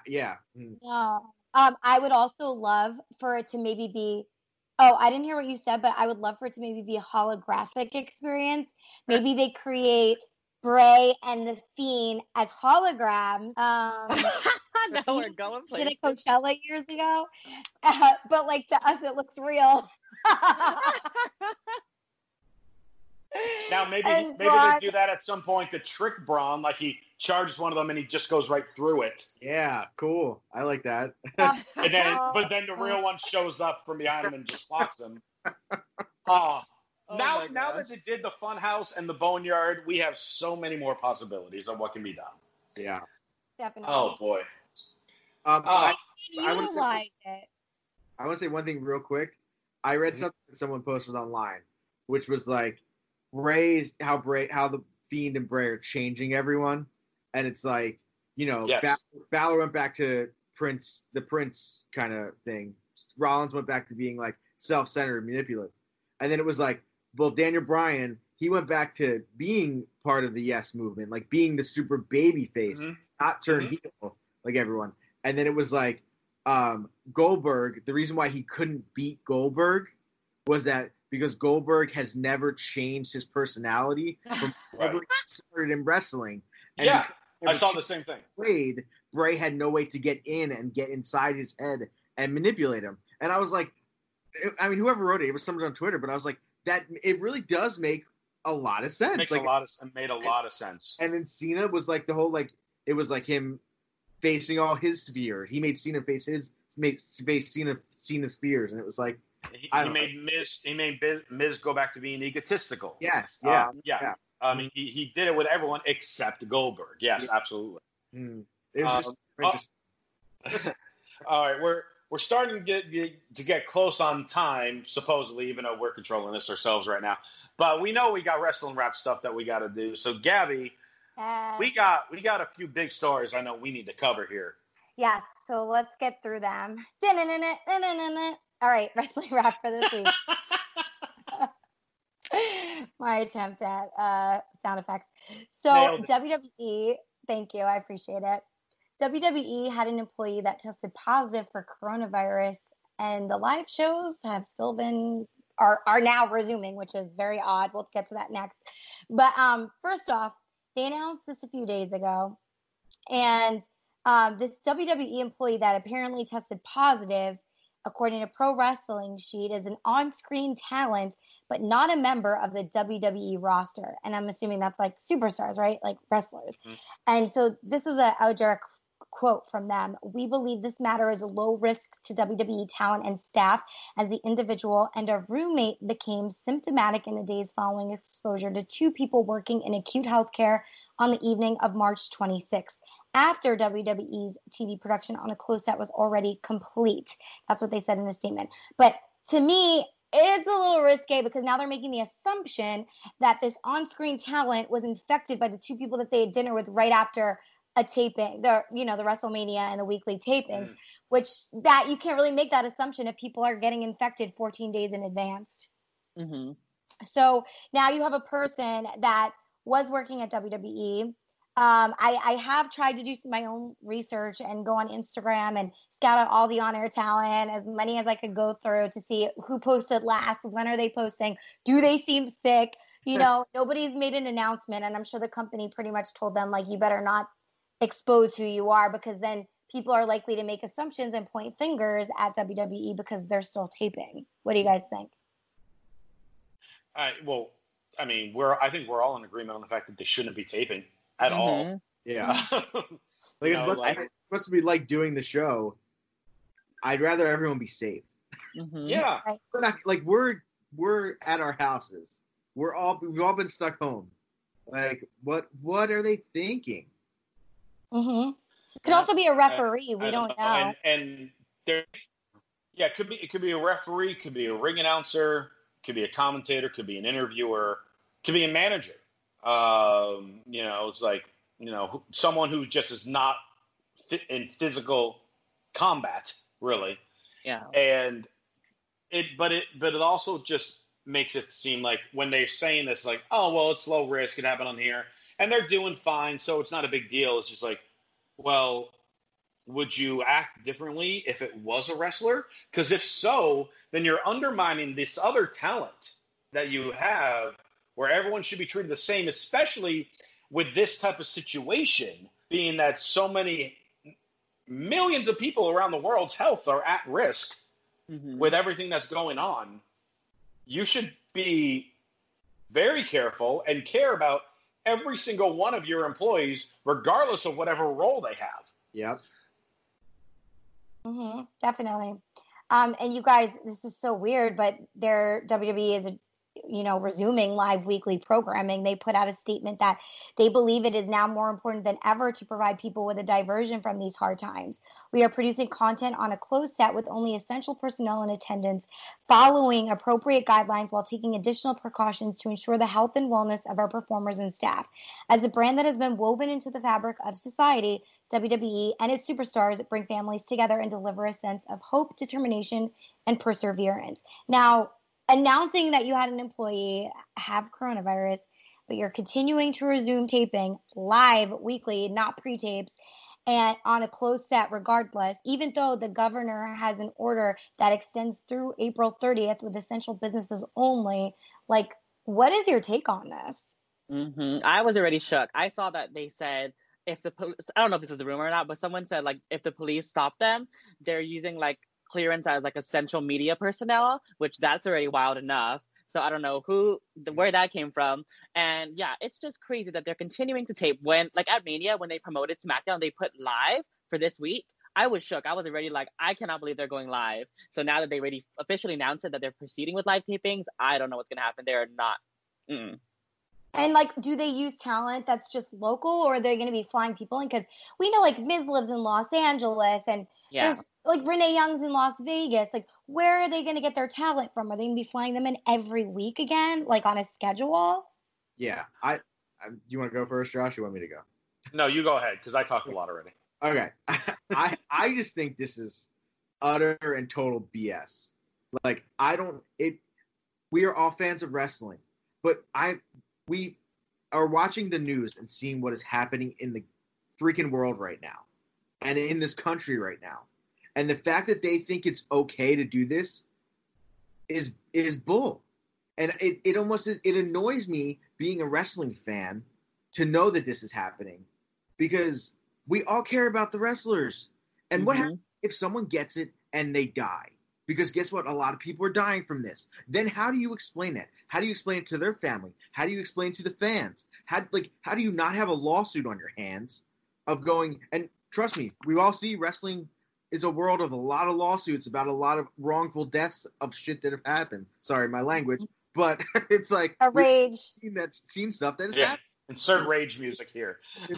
I would also love for it to maybe be. Oh, I didn't hear what you said, but I would love for it to maybe be a holographic experience. Maybe they create Bray and the Fiend as holograms. Now we're going Did places. it Coachella years ago? But like to us, it looks real. Now maybe And they Braun- do that at some point to trick Braun, like he charges one of them and he just goes right through it. Yeah, cool. I like that. But then the real one shows up from behind him and just clocks him. Now that they did the Funhouse and the Boneyard, we have so many more possibilities of what can be done. Yeah. Definitely. Oh boy. I Utilize it. want to say one thing real quick. I read something that someone posted online, which was like how the Fiend and Bray are changing everyone, and it's like, you know, Yes. Balor went back to the Prince kind of thing. Rollins went back to being like self-centered, manipulative, and then it was like, well, Daniel Bryan, he went back to being part of the Yes movement, like being the super baby face, not turn heel like everyone. And then it was like Goldberg. The reason why he couldn't beat Goldberg was that because Goldberg has never changed his personality from whenever he started in wrestling. And Yeah, because I saw the same thing. Bray had no way to get in and get inside his head and manipulate him. And I was like, I mean, whoever wrote it was someone on Twitter, but I was like, that it really does make a lot of sense. It made a lot of sense. And then Cena was like the whole it was like him facing all his fears. He made Cena face Cena's fears, and it was like He made Miz go back to being egotistical. Yes, yeah. I mean, he did it with everyone except Goldberg. Yes, absolutely. It was just interesting. All right, we're starting to get close on time, supposedly, even though we're controlling this ourselves right now. But we know we got wrestling wrap stuff that we got to do. So, Gabby, we got a few big stories I know we need to cover here. Yes, so let's get through them. All right, wrestling wrap for this week. My attempt at sound effects. So WWE, thank you, I appreciate it. WWE had an employee that tested positive for coronavirus, and the live shows have still been are now resuming, which is very odd. We'll get to that next. But first off, they announced this a few days ago, and this WWE employee that apparently tested positive, according to Pro Wrestling Sheet, is an on-screen talent, but not a member of the WWE roster. And I'm assuming that's like superstars, right? Like wrestlers. Mm-hmm. And so this is a direct quote from them. "We believe this matter is a low risk to WWE talent and staff, as the individual and a roommate became symptomatic in the days following exposure to two people working in acute healthcare on the evening of March 26th. After WWE's TV production on a closed set was already complete." That's what they said in the statement. But to me, it's a little risque because now they're making the assumption that this on-screen talent was infected by the two people that they had dinner with right after a taping, the WrestleMania and the weekly tapings, which that you can't really make that assumption if people are getting infected 14 days in advance. Mm-hmm. So now you have a person that was working at WWE. I have tried to do my own research and go on Instagram and scout out all the on-air talent, as many as I could go through to see who posted last, when are they posting, do they seem sick? Nobody's made an announcement, and I'm sure the company pretty much told them, like, you better not expose who you are, because then people are likely to make assumptions and point fingers at WWE because they're still taping. What do you guys think? Well, I mean, I think we're all in agreement on the fact that they shouldn't be taping at all. Yeah. It's supposed to be like doing the show. I'd rather everyone be safe. Mm-hmm. Yeah. We're not like we're at our houses. We've all been stuck home. Like, what are they thinking? Mm-hmm. Could also be a referee. We don't know. And there, it could be a referee, could be a ring announcer, could be a commentator, could be an interviewer, could be a manager. It's like, someone who just is not in physical combat, really. Yeah. And it also just makes it seem like when they're saying this, like, oh, well, it's low risk, it happened on here, and they're doing fine, so it's not a big deal. It's just like, well, would you act differently if it was a wrestler? Because if so, then you're undermining this other talent that you have where everyone should be treated the same, especially with this type of situation, being that so many millions of people around the world's health are at risk with everything that's going on. You should be very careful and care about every single one of your employees, regardless of whatever role they have. Yep. Definitely. And you guys, this is so weird, but their WWE is, resuming live weekly programming. They put out a statement that they believe it is now more important than ever to provide people with a diversion from these hard times. We are producing content on a closed set with only essential personnel in attendance, following appropriate guidelines while taking additional precautions to ensure the health and wellness of our performers and staff. As a brand that has been woven into the fabric of society, WWE and its superstars bring families together and deliver a sense of hope, determination, and perseverance. Now, announcing that you had an employee have coronavirus, but you're continuing to resume taping live weekly, not pre-tapes, and on a closed set regardless, even though the governor has an order that extends through April 30th with essential businesses only. Like, what is your take on this? I was already shook. I saw that they said if the police, I don't know if this is a rumor or not, but someone said, like, if the police stop them, they're using, like, clearance as, like, essential media personnel, which that's already wild enough. So I don't know where that came from. And yeah, it's just crazy that they're continuing to tape when, like, at Mania, when they promoted SmackDown, they put live for this week. I was shook. I was already like, I cannot believe they're going live. So now that they already officially announced it, that they're proceeding with live tapings, I don't know what's going to happen. They're not. And, like, do they use talent that's just local, or are they going to be flying people in? Because we know, like, Miz lives in Los Angeles, and there's, like, Renee Young's in Las Vegas. Like, where are they going to get their talent from? Are they going to be flying them in every week again, like, on a schedule? Yeah. You want to go first, Josh? You want me to go? No, you go ahead, because I talked a lot already. Okay. I just think this is utter and total BS. Like, we are all fans of wrestling, but we are watching the news and seeing what is happening in the freaking world right now and in this country right now. And the fact that they think it's okay to do this is bull. And it annoys me, being a wrestling fan, to know that this is happening, because we all care about the wrestlers. And what happens if someone gets it and they die? Because guess what? A lot of people are dying from this. Then how do you explain it? How do you explain it to their family? How do you explain it to the fans? How do you not have a lawsuit on your hands of going? And trust me, we all see wrestling is a world of a lot of lawsuits about a lot of wrongful deaths of shit that have happened. Sorry, my language. But it's like a rage. That's seen stuff that has happened. Insert rage music here.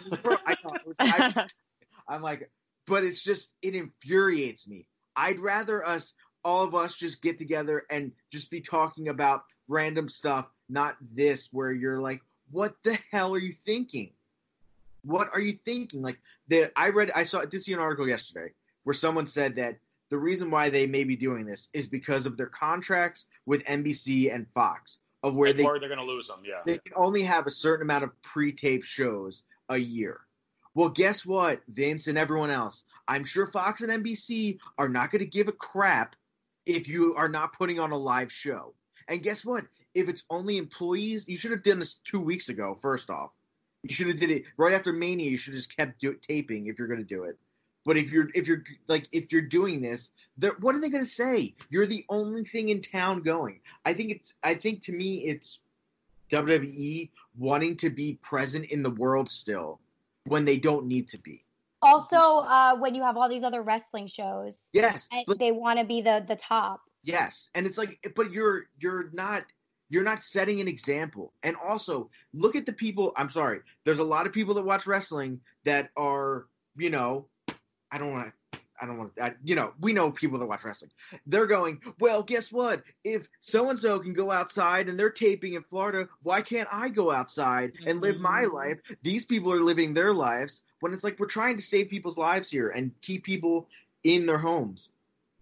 I'm like, but it's just, it infuriates me. I'd rather all of us just get together and just be talking about random stuff, not this where you're like, what the hell are you thinking? What are you thinking? Like, did see an article yesterday where someone said that the reason why they may be doing this is because of their contracts with NBC and Fox, of where they're going to lose them. Yeah, they can only have a certain amount of pre-tape shows a year. Well, guess what, Vince and everyone else? I'm sure Fox and NBC are not going to give a crap if you are not putting on a live show. And guess what? If it's only employees, you should have done this 2 weeks ago, first off. You should have did it right after Mania. You should have just kept taping if you're going to do it. But if you're doing this, what are they going to say? You're the only thing in town going. I think to me it's WWE wanting to be present in the world still when they don't need to be. Also, when you have all these other wrestling shows, yes, they want to be the top. Yes, and it's like, but you're not setting an example. And also, look at the people. I'm sorry, there's a lot of people that watch wrestling that are, I don't want to, we know people that watch wrestling. They're going, well, guess what? If so-and-so can go outside and they're taping in Florida, why can't I go outside and live my life? These people are living their lives, when it's like, we're trying to save people's lives here and keep people in their homes.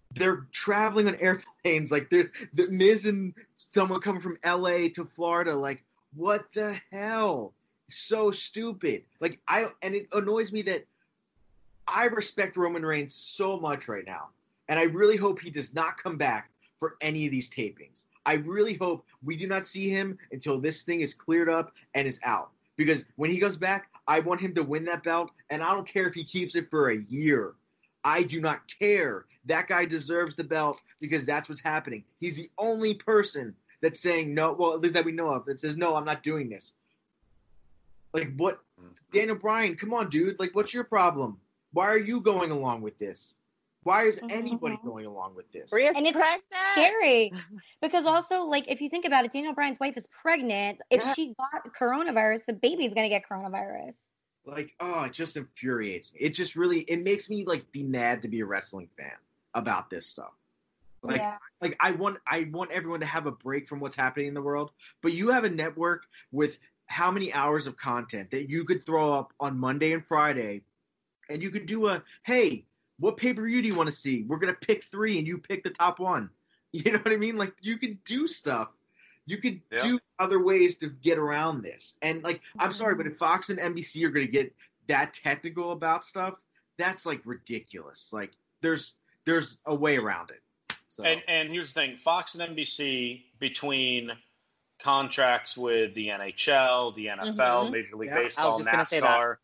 they're traveling on airplanes. Like, the Miz and someone coming from LA to Florida. Like, what the hell? So stupid. Like, and it annoys me that I respect Roman Reigns so much right now. And I really hope he does not come back for any of these tapings. I really hope we do not see him until this thing is cleared up and is out. Because when he goes back, I want him to win that belt, and I don't care if he keeps it for a year. I do not care. That guy deserves the belt because that's what's happening. He's the only person that's saying no, well, at least that we know of, that says, no, I'm not doing this. Like, what? Daniel Bryan, come on, dude. Like, what's your problem? Why are you going along with this? Why is anybody going along with this? And it's pregnant. Scary. Because also, like, if you think about it, Daniel Bryan's wife is pregnant. If she got coronavirus, the baby's going to get coronavirus. Like, oh, it just infuriates me. It just really, it makes me, like, be mad to be a wrestling fan about this stuff. Like, like I want everyone to have a break from what's happening in the world. But you have a network with how many hours of content that you could throw up on Monday and Friday, and you could do hey, what pay-per-view do you want to see? We're going to pick 3 and you pick the top 1. You know what I mean? Like, you could do stuff. You could do other ways to get around this. And, like, I'm sorry, but if Fox and NBC are going to get that technical about stuff, that's, like, ridiculous. Like, there's a way around it. So. And here's the thing. Fox and NBC, between contracts with the NHL, the NFL, Major League Baseball, NASCAR,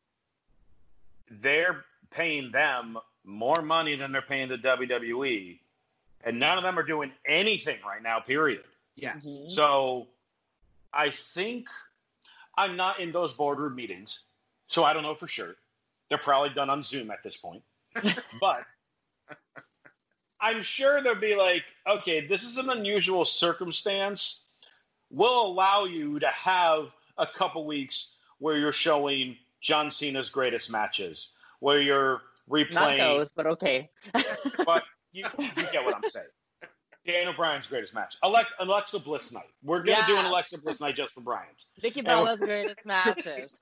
they're paying them more money than they're paying the WWE, and none of them are doing anything right now, period. Yes. So I think I'm not in those boardroom meetings, so I don't know for sure. They're probably done on Zoom at this point. But I'm sure they'll be like, okay, this is an unusual circumstance. We'll allow you to have a couple weeks where you're showing John Cena's greatest matches, where you're replaying. Not those, but okay. But you get what I'm saying. Daniel Bryan's greatest match. Alexa Bliss night. We're going to do an Alexa Bliss night just for Bryan's. Nikki Bella's greatest matches.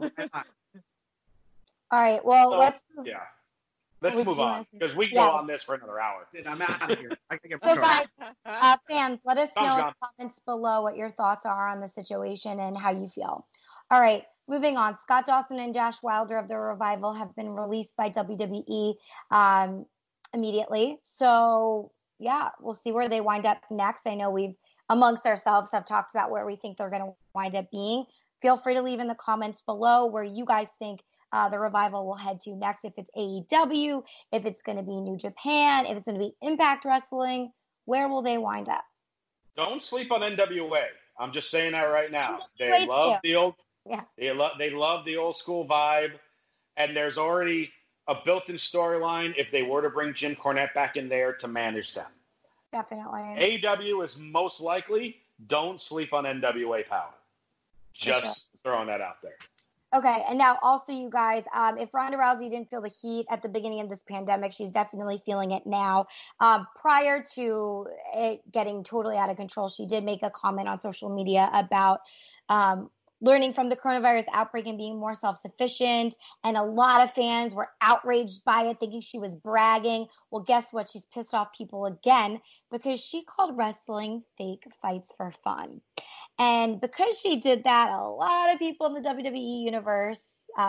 All right, well, let's move on, because we can go on this for another hour. I'm out of here. So guys, fans, let us know in the comments below what your thoughts are on the situation and how you feel. All right, moving on. Scott Dawson and Josh Wilder of the Revival have been released by WWE immediately. So, yeah, we'll see where they wind up next. I know we've, amongst ourselves, have talked about where we think they're going to wind up being. Feel free to leave in the comments below where you guys think the Revival will head to next. If it's AEW, if it's going to be New Japan, if it's going to be Impact Wrestling, where will they wind up? Don't sleep on NWA. I'm just saying that right now. They love the old. Yeah. They love the old school vibe, and there's already a built-in storyline if they were to bring Jim Cornette back in there to manage them. Definitely. AEW is most likely. Don't sleep on NWA power. Just throwing that out there. Okay, and now also, you guys, if Ronda Rousey didn't feel the heat at the beginning of this pandemic, she's definitely feeling it now. Prior to it getting totally out of control, she did make a comment on social media about learning from the coronavirus outbreak and being more self-sufficient. And a lot of fans were outraged by it, thinking she was bragging. Well, guess what? She's pissed off people again because she called wrestling fake fights for fun. And because she did that, a lot of people in the WWE universe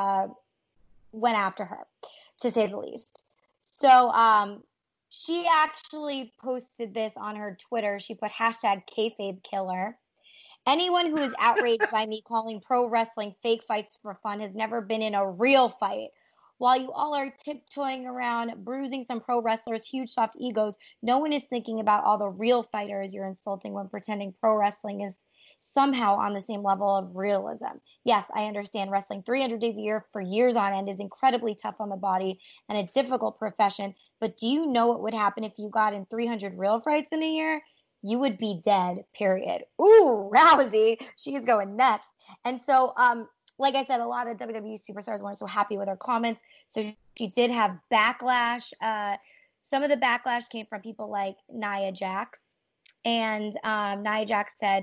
went after her, to say the least. So she actually posted this on her Twitter. She put hashtag kayfabe killer. Anyone who is outraged by me calling pro wrestling fake fights for fun has never been in a real fight. While you all are tiptoeing around, bruising some pro wrestlers' huge soft egos, no one is thinking about all the real fighters you're insulting when pretending pro wrestling is somehow on the same level of realism. Yes, I understand wrestling 300 days a year for years on end is incredibly tough on the body and a difficult profession, but do you know what would happen if you got in 300 real fights in a year? You would be dead, period. Ooh, Rousey, she's going nuts. And so, like I said, a lot of WWE superstars weren't so happy with her comments. So she did have backlash. Some of the backlash came from people like Nia Jax. And Nia Jax said,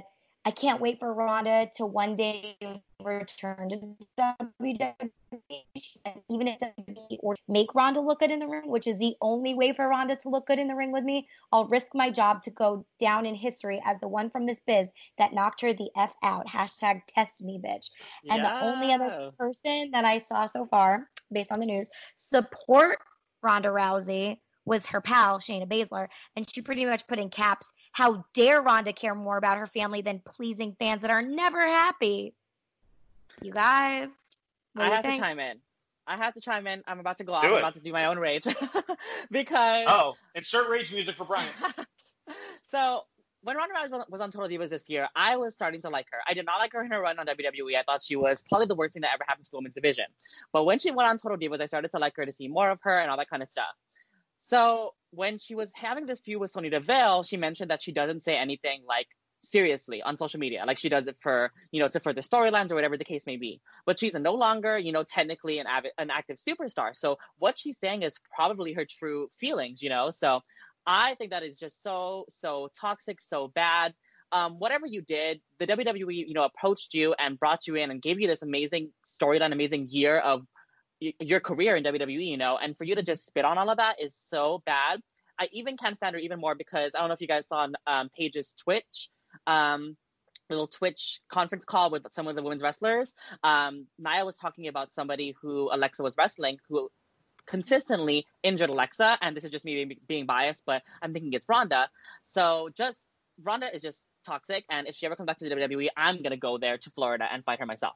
I can't wait for Ronda to one day return to WWE. She said, even if WWE or make Ronda look good in the ring, which is the only way for Ronda to look good in the ring with me, I'll risk my job to go down in history as the one from this biz that knocked her the F out. Hashtag test me, bitch. And the only other person that I saw so far, based on the news, support Ronda Rousey was her pal, Shayna Baszler. And she pretty much put in caps, how dare Ronda care more about her family than pleasing fans that are never happy? You guys, what do you think? I have to chime in. I'm about to go off. I'm about to do my own rage. Because... insert rage music for Brian. So, when Ronda Rousey was on Total Divas this year, I was starting to like her. I did not like her in her run on WWE. I thought she was probably the worst thing that ever happened to the women's division. But when she went on Total Divas, I started to like her, to see more of her and all that kind of stuff. So when she was having this feud with Sonya Deville, she mentioned that she doesn't say anything like seriously on social media. Like she does it for, to further storylines or whatever the case may be. But she's no longer, technically an active superstar. So what she's saying is probably her true feelings, So I think that is just so toxic, so bad. Whatever you did, the WWE, approached you and brought you in and gave you this amazing storyline, amazing year of your career in WWE, and for you to just spit on all of that is so bad. I even can't stand her even more because I don't know if you guys saw on Paige's Twitch, little Twitch conference call with some of the women's wrestlers. Nia was talking about somebody who Alexa was wrestling who consistently injured Alexa, and this is just me being biased, but I'm thinking it's Ronda. So Ronda is just toxic, and if she ever comes back to the WWE, I'm gonna go there to Florida and fight her myself.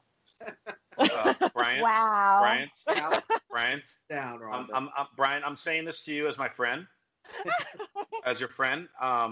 Brian. Wow. Brian. Down, Ronda. I'm Brian. I'm saying this to you as my friend, as your friend.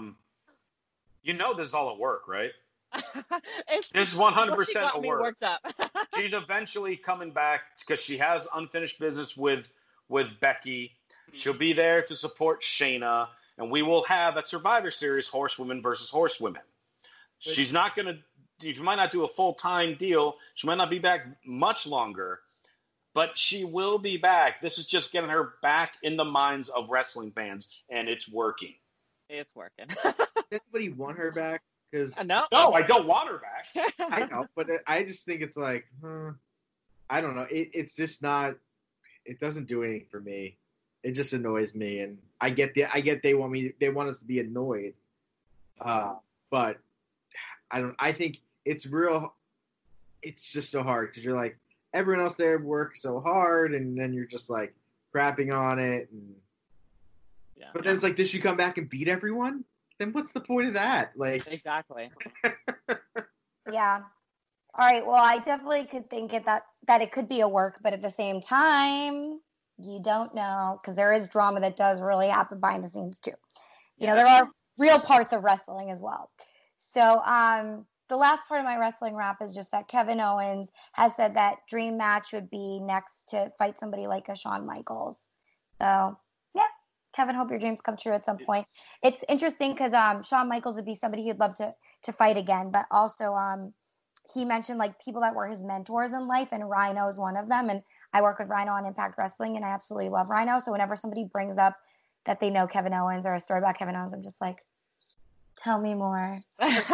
This is all at work, right? This is 100% a work. Worked up. She's eventually coming back because she has unfinished business with Becky. She'll be there to support Shayna, and we will have at Survivor Series horsewomen versus horsewomen. She's not going to. She might not do a full-time deal. She might not be back much longer, but she will be back. This is just getting her back in the minds of wrestling fans, and it's working. It's working. Does anybody want her back? Because no, I don't want her back. I know, but I just think it's like, I don't know. It's just not. It doesn't do anything for me. It just annoys me, and I get they want us to be annoyed, but I don't. I think it's real. It's just so hard because you're like everyone else there worked so hard, and then you're just like crapping on it. And, but then it's like, does she come back and beat everyone? Then what's the point of that? Like exactly. Yeah. All right. Well, I definitely could think that it could be a work, but at the same time, you don't know because there is drama that does really happen behind the scenes too. There are real parts of wrestling as well. So, the last part of my wrestling wrap is just that Kevin Owens has said that dream match would be next to fight somebody like a Shawn Michaels. So, yeah, Kevin, hope your dreams come true at some point. It's interesting because Shawn Michaels would be somebody he'd love to fight again, but also he mentioned like people that were his mentors in life, and Rhino is one of them. And I work with Rhino on Impact Wrestling, and I absolutely love Rhino. So whenever somebody brings up that they know Kevin Owens or a story about Kevin Owens, I'm just like, tell me more.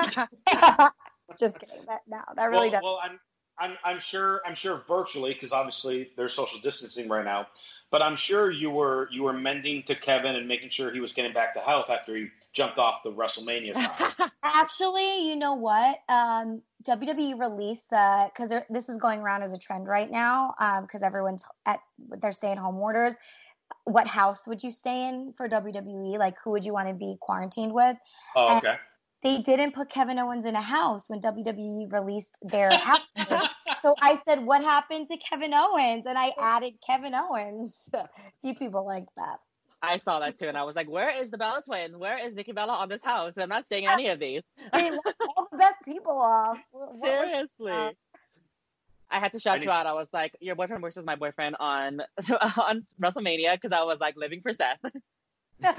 Just kidding. That really does. Well, I'm sure virtually because obviously there's social distancing right now, but I'm sure you were mending to Kevin and making sure he was getting back to health after he jumped off the WrestleMania side. Actually, you know what? WWE released because this is going around as a trend right now because everyone's at their stay-at-home orders. What house would you stay in for WWE? Like, who would you want to be quarantined with? Oh, okay. They didn't put Kevin Owens in a house when WWE released their house. So I said, what happened to Kevin Owens? And I added Kevin Owens. A few people liked that. I saw that too, and I was like, where is the Bella twin? Where is Nikki Bella on this house? I'm not staying in any of these. They left all the best people off. Seriously. I had to shout you out. I was like, your boyfriend versus my boyfriend on WrestleMania because I was like living for Seth. All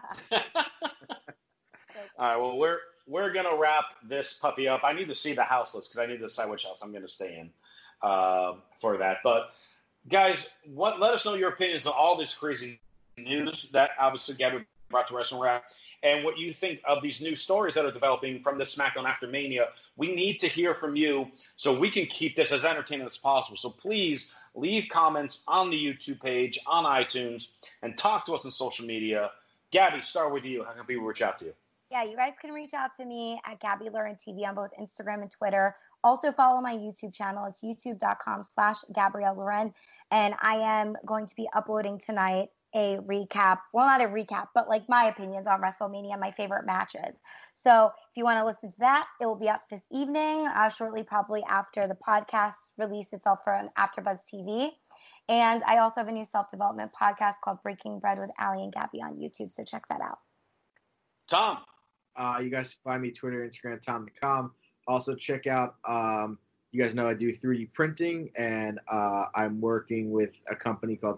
right, well, we're going to wrap this puppy up. I need to see the house list because I need to decide which house I'm going to stay in for that. But, guys, let us know your opinions on all this crazy news that obviously Gabby brought to Wrestling Wrap. and what you think of these new stories that are developing from the SmackDown After Mania. We need to hear from you so we can keep this as entertaining as possible. So please leave comments on the YouTube page, on iTunes, and talk to us on social media. Gabby, start with you. How can people reach out to you? Yeah, you guys can reach out to me at Gabby Lauren TV on both Instagram and Twitter. Also follow my YouTube channel. It's youtube.com/Gabrielle Lauren. And I am going to be uploading tonight a recap. Well, not a recap, but like my opinions on WrestleMania, my favorite matches. So if you want to listen to that, it will be up this evening, shortly, probably after the podcast release itself from AfterBuzz TV. And I also have a new self-development podcast called Breaking Bread with Ali and Gabby on YouTube. So check that out. Tom. You guys can find me Twitter, Instagram, Tom.com. Also check out, you guys know I do 3D printing, and I'm working with a company called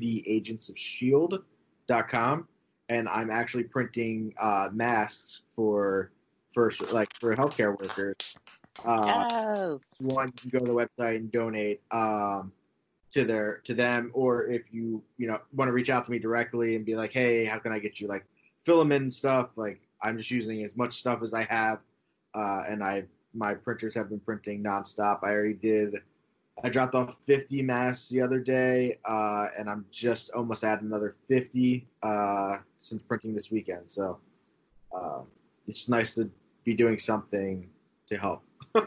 3dagentsofshield.com, and I'm actually printing masks for healthcare workers. Oh. One, you can go to the website and donate to them, or if you want to reach out to me directly and be like, hey, how can I get you like filament and stuff? Like, I'm just using as much stuff as I have, and my printers have been printing nonstop. I dropped off 50 masks the other day, and I'm just almost at another 50 since printing this weekend. So it's nice to be doing something to help.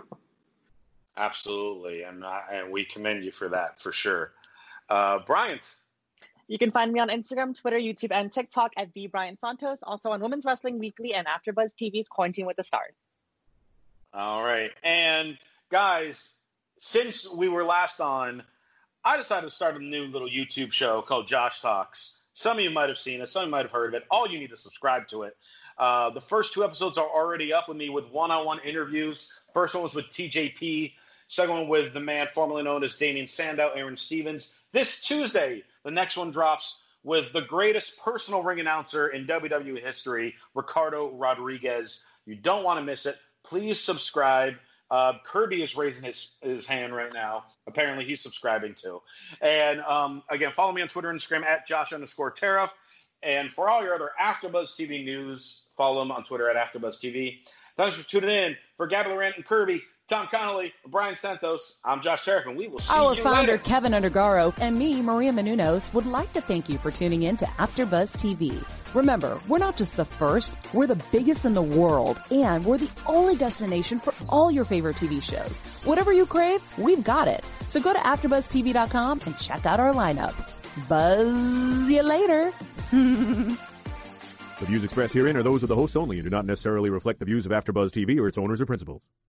Absolutely, and we commend you for that, for sure. Bryant. You can find me on Instagram, Twitter, YouTube, and TikTok at @BryantSantos. Also on Women's Wrestling Weekly and AfterBuzz TV's Quarantine with the Stars. All right. And guys, since we were last on, I decided to start a new little YouTube show called Josh Talks. Some of you might have seen it. Some of you might have heard of it. All you need to subscribe to it. The first 2 episodes are already up with me with one-on-one interviews. First one was with TJP. Second one with the man formerly known as Damien Sandow, Aaron Stevens. This Tuesday, the next one drops with the greatest personal ring announcer in WWE history, Ricardo Rodriguez. You don't want to miss it. Please subscribe. Kirby is raising his hand right now. Apparently he's subscribing too. And again, follow me on Twitter and Instagram at Josh_Tariff. And for all your other AfterBuzz TV news, follow them on Twitter at AfterBuzz TV. Thanks for tuning in. For Gabby Laurent and Kirby, Tom Connolly, Brian Santos, I'm Josh Tariff, and we will see you later. Our founder, Kevin Undergaro, and me, Maria Menounos, would like to thank you for tuning in to AfterBuzz TV. Remember, we're not just the first, we're the biggest in the world, and we're the only destination for all your favorite TV shows. Whatever you crave, we've got it. So go to AfterBuzzTV.com and check out our lineup. Buzz you later. The views expressed herein are those of the hosts only and do not necessarily reflect the views of AfterBuzz TV or its owners or principals.